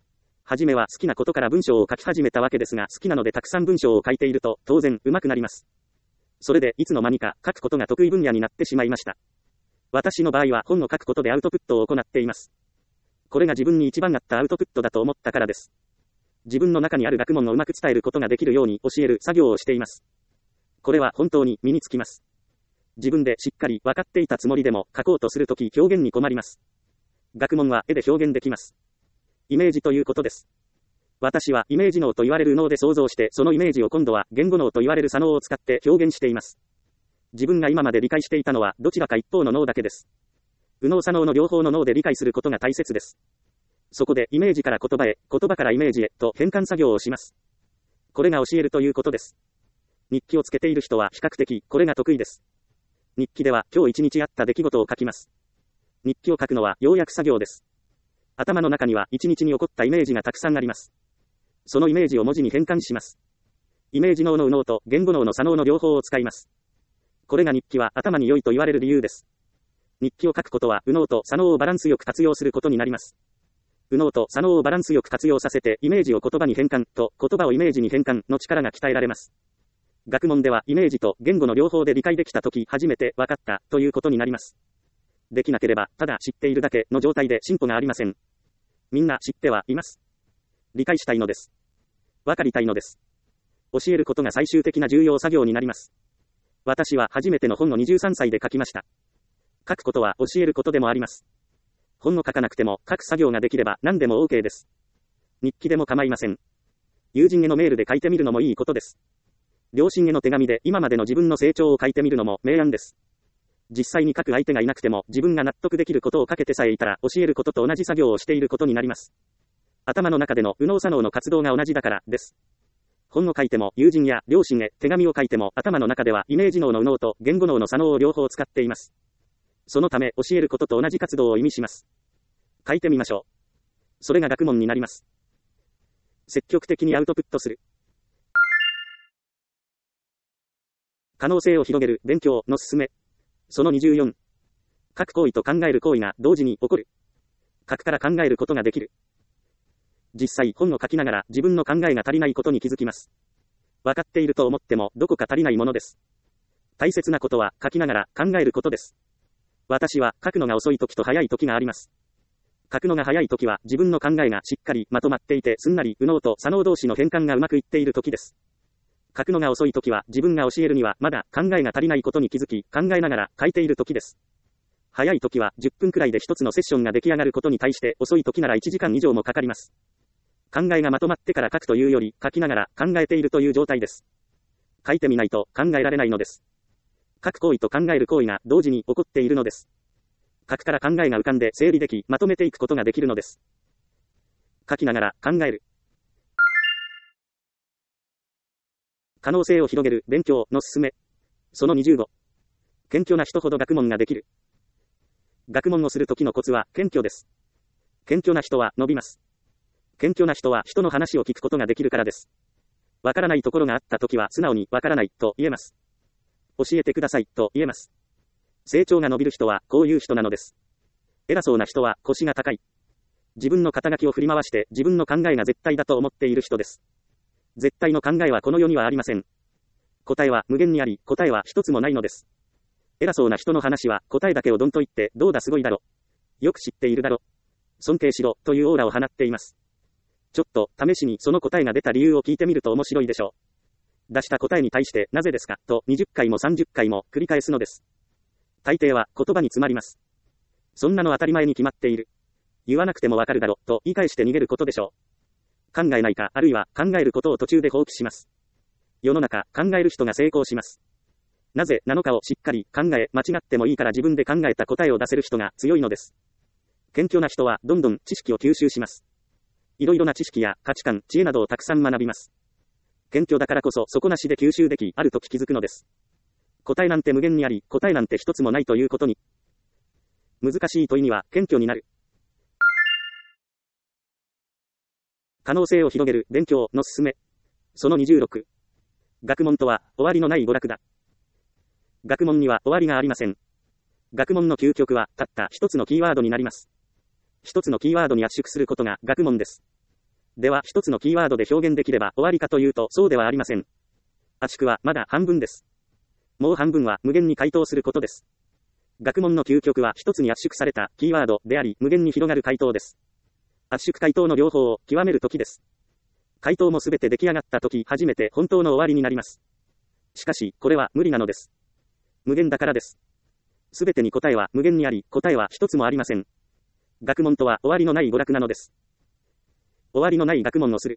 はじめは好きなことから文章を書き始めたわけですが、好きなのでたくさん文章を書いていると、当然、上手くなります。それで、いつの間にか、書くことが得意分野になってしまいました。私の場合は本を書くことでアウトプットを行っています。これが自分に一番合ったアウトプットだと思ったからです。自分の中にある学問をうまく伝えることができるように教える作業をしています。これは本当に身につきます。自分でしっかり分かっていたつもりでも書こうとするとき表現に困ります。学問は絵で表現できます。イメージということです。私はイメージ脳と言われる右脳で想像して、そのイメージを今度は言語脳と言われる左脳を使って表現しています。自分が今まで理解していたのはどちらか一方の脳だけです。右脳左脳の両方の脳で理解することが大切です。そこでイメージから言葉へ、言葉からイメージへと変換作業をします。これが教えるということです。日記をつけている人は比較的これが得意です。日記では今日一日あった出来事を書きます。日記を書くのは要約作業です。頭の中には一日に起こったイメージがたくさんあります。そのイメージを文字に変換します。イメージ脳の右脳と言語脳の左脳の両方を使います。これが日記は頭に良いと言われる理由です。日記を書くことは右脳と左脳をバランスよく活用することになります。右脳と左脳をバランスよく活用させてイメージを言葉に変換と言葉をイメージに変換の力が鍛えられます。学問ではイメージと言語の両方で理解できたとき初めて分かったということになります。できなければただ知っているだけの状態で進歩がありません。みんな知ってはいます。理解したいのです。分かりたいのです。教えることが最終的な重要作業になります。私は初めての本をにじゅうさんさいで書きました。書くことは教えることでもあります。本を書かなくても書く作業ができれば何でも OK です。日記でも構いません。友人へのメールで書いてみるのもいいことです。両親への手紙で今までの自分の成長を書いてみるのも明暗です。実際に書く相手がいなくても自分が納得できることを書けてさえいたら教えることと同じ作業をしていることになります。頭の中での右脳左脳の活動が同じだからです。本を書いても友人や両親へ手紙を書いても頭の中ではイメージ脳の右脳と言語脳の左脳を両方使っています。そのため教えることと同じ活動を意味します。書いてみましょう。それが学問になります。積極的にアウトプットする。可能性を広げる勉強のすすめ。そのにじゅうよん。書く行為と考える行為が同時に起こる。書くから考えることができる。実際本を書きながら自分の考えが足りないことに気づきます。分かっていると思ってもどこか足りないものです。大切なことは書きながら考えることです。私は書くのが遅い時と早い時があります。書くのが早い時は自分の考えがしっかりまとまっていてすんなり右脳と左脳同士の変換がうまくいっている時です。書くのが遅い時は自分が教えるにはまだ考えが足りないことに気づき考えながら書いている時です。早い時はじゅっぷんくらいで一つのセッションが出来上がることに対して遅い時ならいちじかん以上もかかります。考えがまとまってから書くというより書きながら考えているという状態です。書いてみないと考えられないのです。書く行為と考える行為が同時に起こっているのです。書くから考えが浮かんで整理できまとめていくことができるのです。書きながら考える。可能性を広げる勉強のすすめ。そのにじゅうご。謙虚な人ほど学問ができる。学問をするときのコツは謙虚です。謙虚な人は伸びます。謙虚な人は人の話を聞くことができるからです。わからないところがあったときは素直にわからないと言えます。教えてくださいと言えます。成長が伸びる人はこういう人なのです。偉そうな人は腰が高い。自分の肩書きを振り回して自分の考えが絶対だと思っている人です。絶対の考えはこの世にはありません。答えは無限にあり、答えは一つもないのです。偉そうな人の話は答えだけをどんと言ってどうだすごいだろ。よく知っているだろ。尊敬しろというオーラを放っています。ちょっと試しにその答えが出た理由を聞いてみると面白いでしょう。出した答えに対してなぜですかとにじゅっかいもさんじゅっかいも繰り返すのです。大抵は言葉に詰まります。そんなの当たり前に決まっている。言わなくてもわかるだろと言い返して逃げることでしょう。考えないかあるいは考えることを途中で放棄します。世の中考える人が成功します。なぜなのかをしっかり考え間違ってもいいから自分で考えた答えを出せる人が強いのです。謙虚な人はどんどん知識を吸収します。いろいろな知識や価値観、知恵などをたくさん学びます。謙虚だからこそ底なしで吸収でき、あるとき気づくのです。答えなんて無限にあり、答えなんて一つもないということに。難しい問いには謙虚になる。可能性を広げる勉強のすすめ。そのにじゅうろく。学問とは終わりのない娯楽だ。学問には終わりがありません。学問の究極はたった一つのキーワードになります。一つのキーワードに圧縮することが学問です。 では一つのキーワードで表現できれば終わりかというとそうではありません。圧縮はまだ半分です。もう半分は無限に回答することです。学問の究極は一つに圧縮されたキーワードであり無限に広がる回答です。圧縮回答の両方を極めるときです。回答もすべて出来上がったとき初めて本当の終わりになります。しかしこれは無理なのです。無限だからです。すべてに答えは無限にあり答えは一つもありません。学問とは終わりのない娯楽なのです。終わりのない学問をする。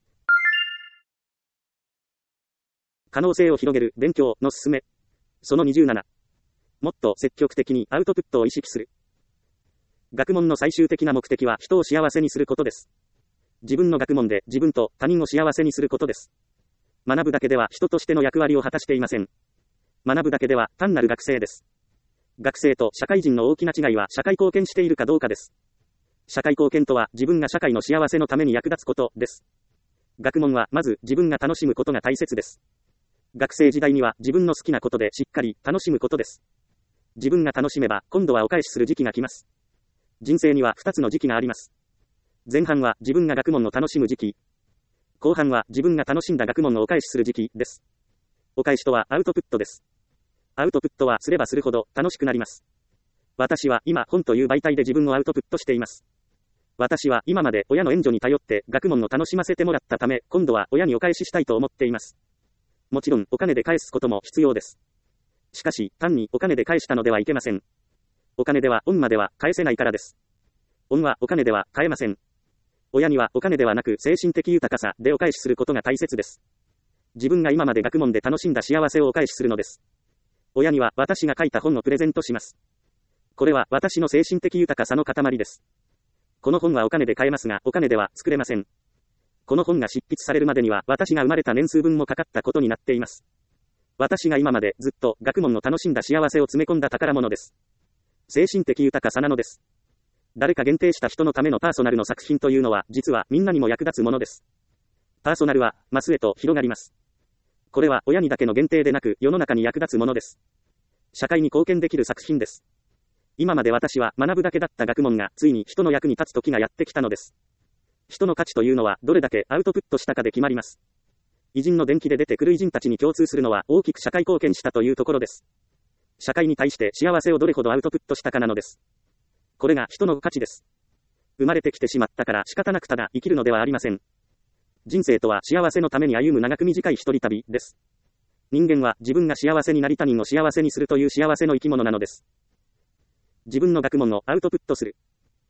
可能性を広げる勉強のすすめ。そのにじゅうなな。もっと積極的にアウトプットを意識する。学問の最終的な目的は人を幸せにすることです。自分の学問で自分と他人を幸せにすることです。学ぶだけでは人としての役割を果たしていません。学ぶだけでは単なる学生です。学生と社会人の大きな違いは社会貢献しているかどうかです。社会貢献とは自分が社会の幸せのために役立つことです。学問はまず自分が楽しむことが大切です。学生時代には自分の好きなことでしっかり楽しむことです。自分が楽しめば今度はお返しする時期が来ます。人生にはふたつの時期があります。前半は自分が学問を楽しむ時期。後半は自分が楽しんだ学問をお返しする時期です。お返しとはアウトプットです。アウトプットはすればするほど楽しくなります。私は今本という媒体で自分をアウトプットしています。私は今まで親の援助に頼って学問を楽しませてもらったため、今度は親にお返ししたいと思っています。もちろんお金で返すことも必要です。しかし単にお金で返したのではいけません。お金では恩までは返せないからです。恩はお金では買えません。親にはお金ではなく精神的豊かさでお返しすることが大切です。自分が今まで学問で楽しんだ幸せをお返しするのです。親には私が書いた本をプレゼントします。これは私の精神的豊かさの塊です。この本はお金で買えますが、お金では作れません。この本が執筆されるまでには私が生まれた年数分もかかったことになっています。私が今までずっと学問の楽しんだ幸せを詰め込んだ宝物です。精神的豊かさなのです。誰か限定した人のためのパーソナルの作品というのは実はみんなにも役立つものです。パーソナルはマスへと広がります。これは親にだけの限定でなく世の中に役立つものです。社会に貢献できる作品です。今まで私は学ぶだけだった学問がついに人の役に立つ時がやってきたのです。人の価値というのはどれだけアウトプットしたかで決まります。偉人の伝記で出てくる偉人たちに共通するのは大きく社会貢献したというところです。社会に対して幸せをどれほどアウトプットしたかなのです。これが人の価値です。生まれてきてしまったから仕方なくただ生きるのではありません。人生とは幸せのために歩む長く短い一人旅です。人間は自分が幸せになり他人を幸せにするという幸せの生き物なのです。自分の学問をアウトプットする。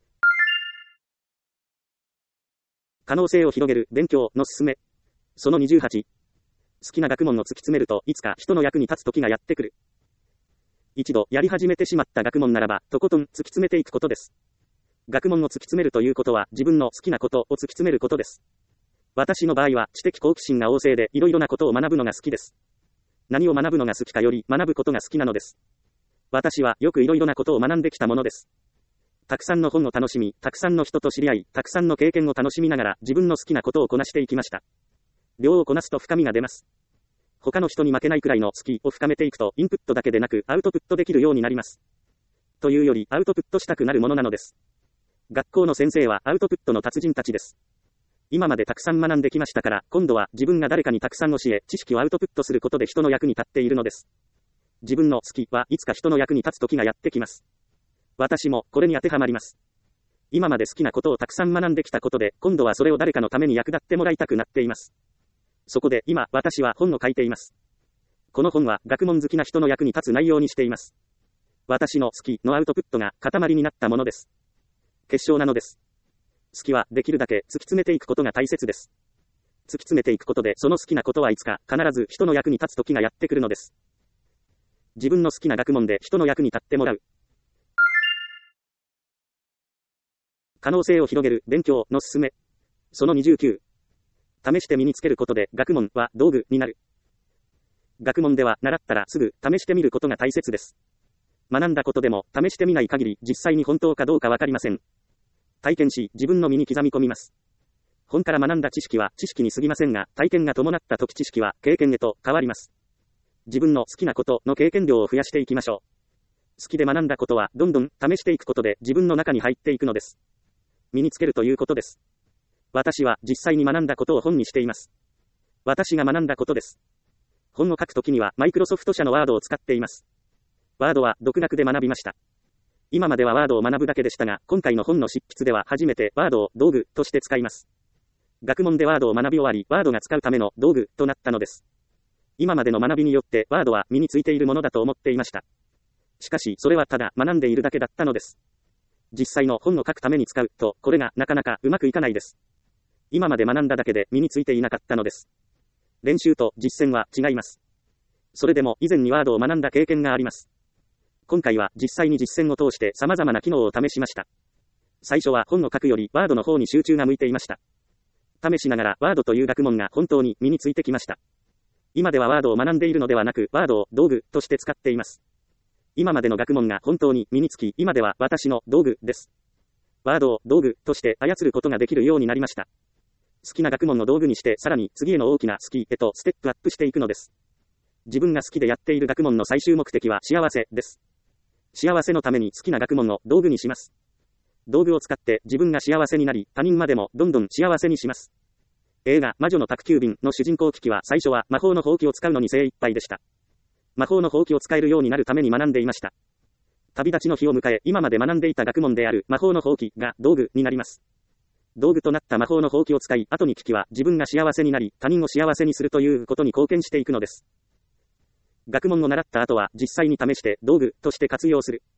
可能性を広げる勉強のすすめ。そのにじゅうはち。好きな学問を突き詰めるといつか人の役に立つ時がやってくる。一度やり始めてしまった学問ならばとことん突き詰めていくことです。学問を突き詰めるということは自分の好きなことを突き詰めることです。私の場合は知的好奇心が旺盛でいろいろなことを学ぶのが好きです。何を学ぶのが好きかより学ぶことが好きなのです。私はよくいろいろなことを学んできたものです。たくさんの本を楽しみ、たくさんの人と知り合い、たくさんの経験を楽しみながら自分の好きなことをこなしていきました。量をこなすと深みが出ます。他の人に負けないくらいの好きを深めていくとインプットだけでなくアウトプットできるようになります。というよりアウトプットしたくなるものなのです。学校の先生はアウトプットの達人たちです。今までたくさん学んできましたから、今度は自分が誰かにたくさん教え、知識をアウトプットすることで人の役に立っているのです。自分の好きはいつか人の役に立つ時がやってきます。私もこれに当てはまります。今まで好きなことをたくさん学んできたことで、今度はそれを誰かのために役立ってもらいたくなっています。そこで今、私は本を書いています。この本は学問好きな人の役に立つ内容にしています。私の好きのアウトプットが塊になったものです。結晶なのです。好きはできるだけ突き詰めていくことが大切です。突き詰めていくことでその好きなことはいつか必ず人の役に立つ時がやってくるのです。自分の好きな学問で人の役に立ってもらう。可能性を広げる勉強のすすめ。そのにじゅうきゅう。試して身につけることで学問は道具になる。学問では習ったらすぐ試してみることが大切です。学んだことでも試してみない限り実際に本当かどうかわかりません。体験し自分の身に刻み込みます。本から学んだ知識は知識に過ぎませんが、体験が伴った時知識は経験へと変わります。自分の好きなことの経験量を増やしていきましょう。好きで学んだことはどんどん試していくことで自分の中に入っていくのです。身につけるということです。 私は実際に学んだことを本にしています。私が学んだことです。本を書くときにはマイクロソフト社のワードを使っています。ワードは独学で学びました。今まではワードを学ぶだけでしたが、今回の本の執筆では初めてワードを道具として使います。学問でワードを学び終わり、ワードが使うための道具となったのです。今までの学びによってワードは身についているものだと思っていました。しかし、それはただ学んでいるだけだったのです。実際の本を書くために使うと、これがなかなかうまくいかないです。今まで学んだだけで身についていなかったのです。練習と実践は違います。それでも以前にワードを学んだ経験があります。今回は実際に実践を通して様々な機能を試しました。最初は本を書くよりワードの方に集中が向いていました。試しながらワードという学問が本当に身についてきました。今ではワードを学んでいるのではなく、ワードを道具として使っています。今までの学問が本当に身につき、今では私の道具です。ワードを道具として操ることができるようになりました。好きな学問の道具にして、さらに次への大きな好きへとステップアップしていくのです。自分が好きでやっている学問の最終目的は幸せです。幸せのために好きな学問を道具にします。道具を使って自分が幸せになり、他人までもどんどん幸せにします。映画、魔女の宅急便の主人公キキは最初は魔法のほうきを使うのに精一杯でした。魔法のほうきを使えるようになるために学んでいました。旅立ちの日を迎え、今まで学んでいた学問である魔法のほうきが道具になります。道具となった魔法のほうきを使い、後にキキは自分が幸せになり、他人を幸せにするということに貢献していくのです。学問を習った後は実際に試して道具として活用する。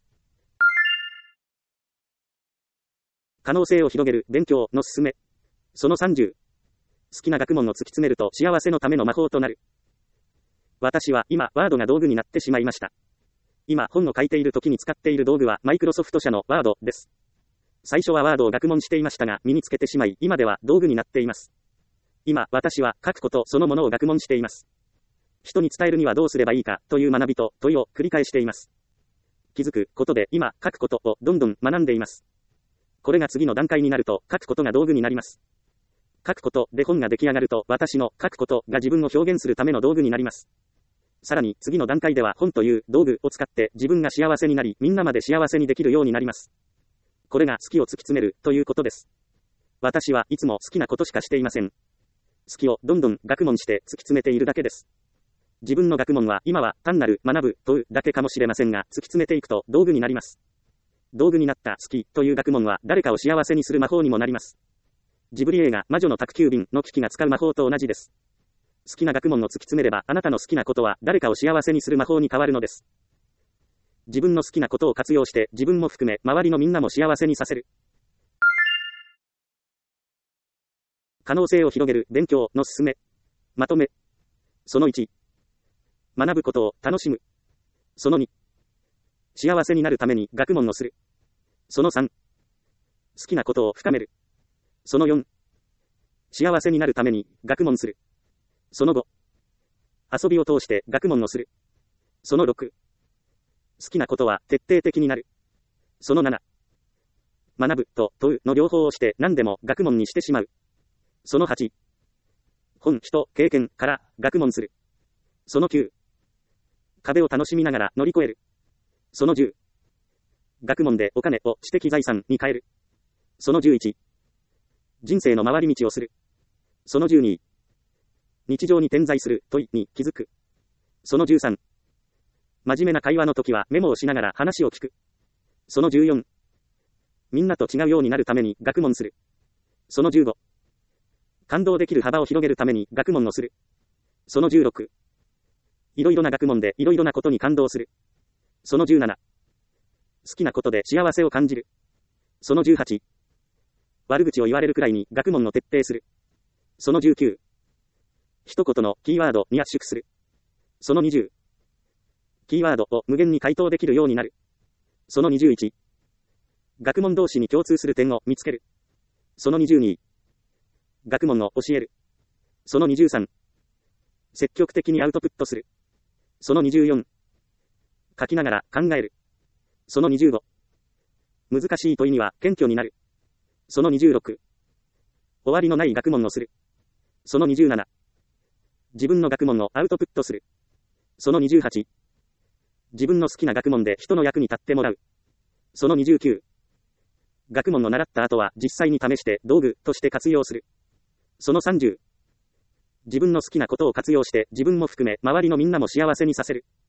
可能性を広げる勉強のすすめ。そのさんじゅう。好きな学問を突き詰めると幸せのための魔法となる。私は今、ワードが道具になってしまいました。今、本を書いている時に使っている道具はマイクロソフト社のワードです。最初はワードを学問していましたが、身につけてしまい、今では道具になっています。今、私は書くことそのものを学問しています。人に伝えるにはどうすればいいかという学びと問いを繰り返しています。気づくことで今、書くことをどんどん学んでいます。これが次の段階になると、書くことが道具になります。書くことで本が出来上がると、私の書くことが自分を表現するための道具になります。さらに次の段階では本という道具を使って自分が幸せになり、みんなまで幸せにできるようになります。これが好きを突き詰めるということです。私はいつも好きなことしかしていません。好きをどんどん学問して突き詰めているだけです。自分の学問は今は単なる学ぶというだけかもしれませんが、突き詰めていくと道具になります。道具になった好きという学問は誰かを幸せにする魔法にもなります。ジブリ映画魔女の宅急便のキキが使う魔法と同じです。好きな学問を突き詰めれば、あなたの好きなことは誰かを幸せにする魔法に変わるのです。自分の好きなことを活用して自分も含め周りのみんなも幸せにさせる。可能性を広げる勉強のすすめ。まとめ。そのいち。学ぶことを楽しむ。そのに。幸せになるために学問をする。そのさん。好きなことを深める。そのよん。幸せになるために学問する。そのご。遊びを通して学問をする。そのろく。好きなことは徹底的になる。そのなな。学ぶと問うの両方をして何でも学問にしてしまう。そのはち。本、人、経験から学問する。そのきゅう。壁を楽しみながら乗り越える。そのじゅう。学問でお金を知的財産に変える。そのじゅういち。人生の回り道をする。そのじゅうに。日常に点在する問いに気づく。そのじゅうさん。真面目な会話の時はメモをしながら話を聞く。そのじゅうよん。みんなと違うようになるために学問する。そのじゅうご。感動できる幅を広げるために学問をする。そのじゅうろく。いろいろな学問でいろいろなことに感動する。そのじゅうなな。好きなことで幸せを感じる。そのじゅうはち。悪口を言われるくらいに学問を徹底する。そのじゅうきゅう。一言のキーワードに圧縮する。そのにじゅう。キーワードを無限に回答できるようになる。そのにじゅういち。学問同士に共通する点を見つける。そのにじゅうに。学問を教える。そのにじゅうさん。積極的にアウトプットする。そのにじゅうよん。書きながら考える。そのにじゅうご。難しい問いには謙虚になる。そのにじゅうろく。終わりのない学問をする。そのにじゅうなな。自分の学問をアウトプットする。そのにじゅうはち。自分の好きな学問で人の役に立ってもらう。そのにじゅうきゅう。 学問を習った後は実際に試して道具として活用する。そのさんじゅう。自分の好きなことを活用して自分も含め周りのみんなも幸せにさせる。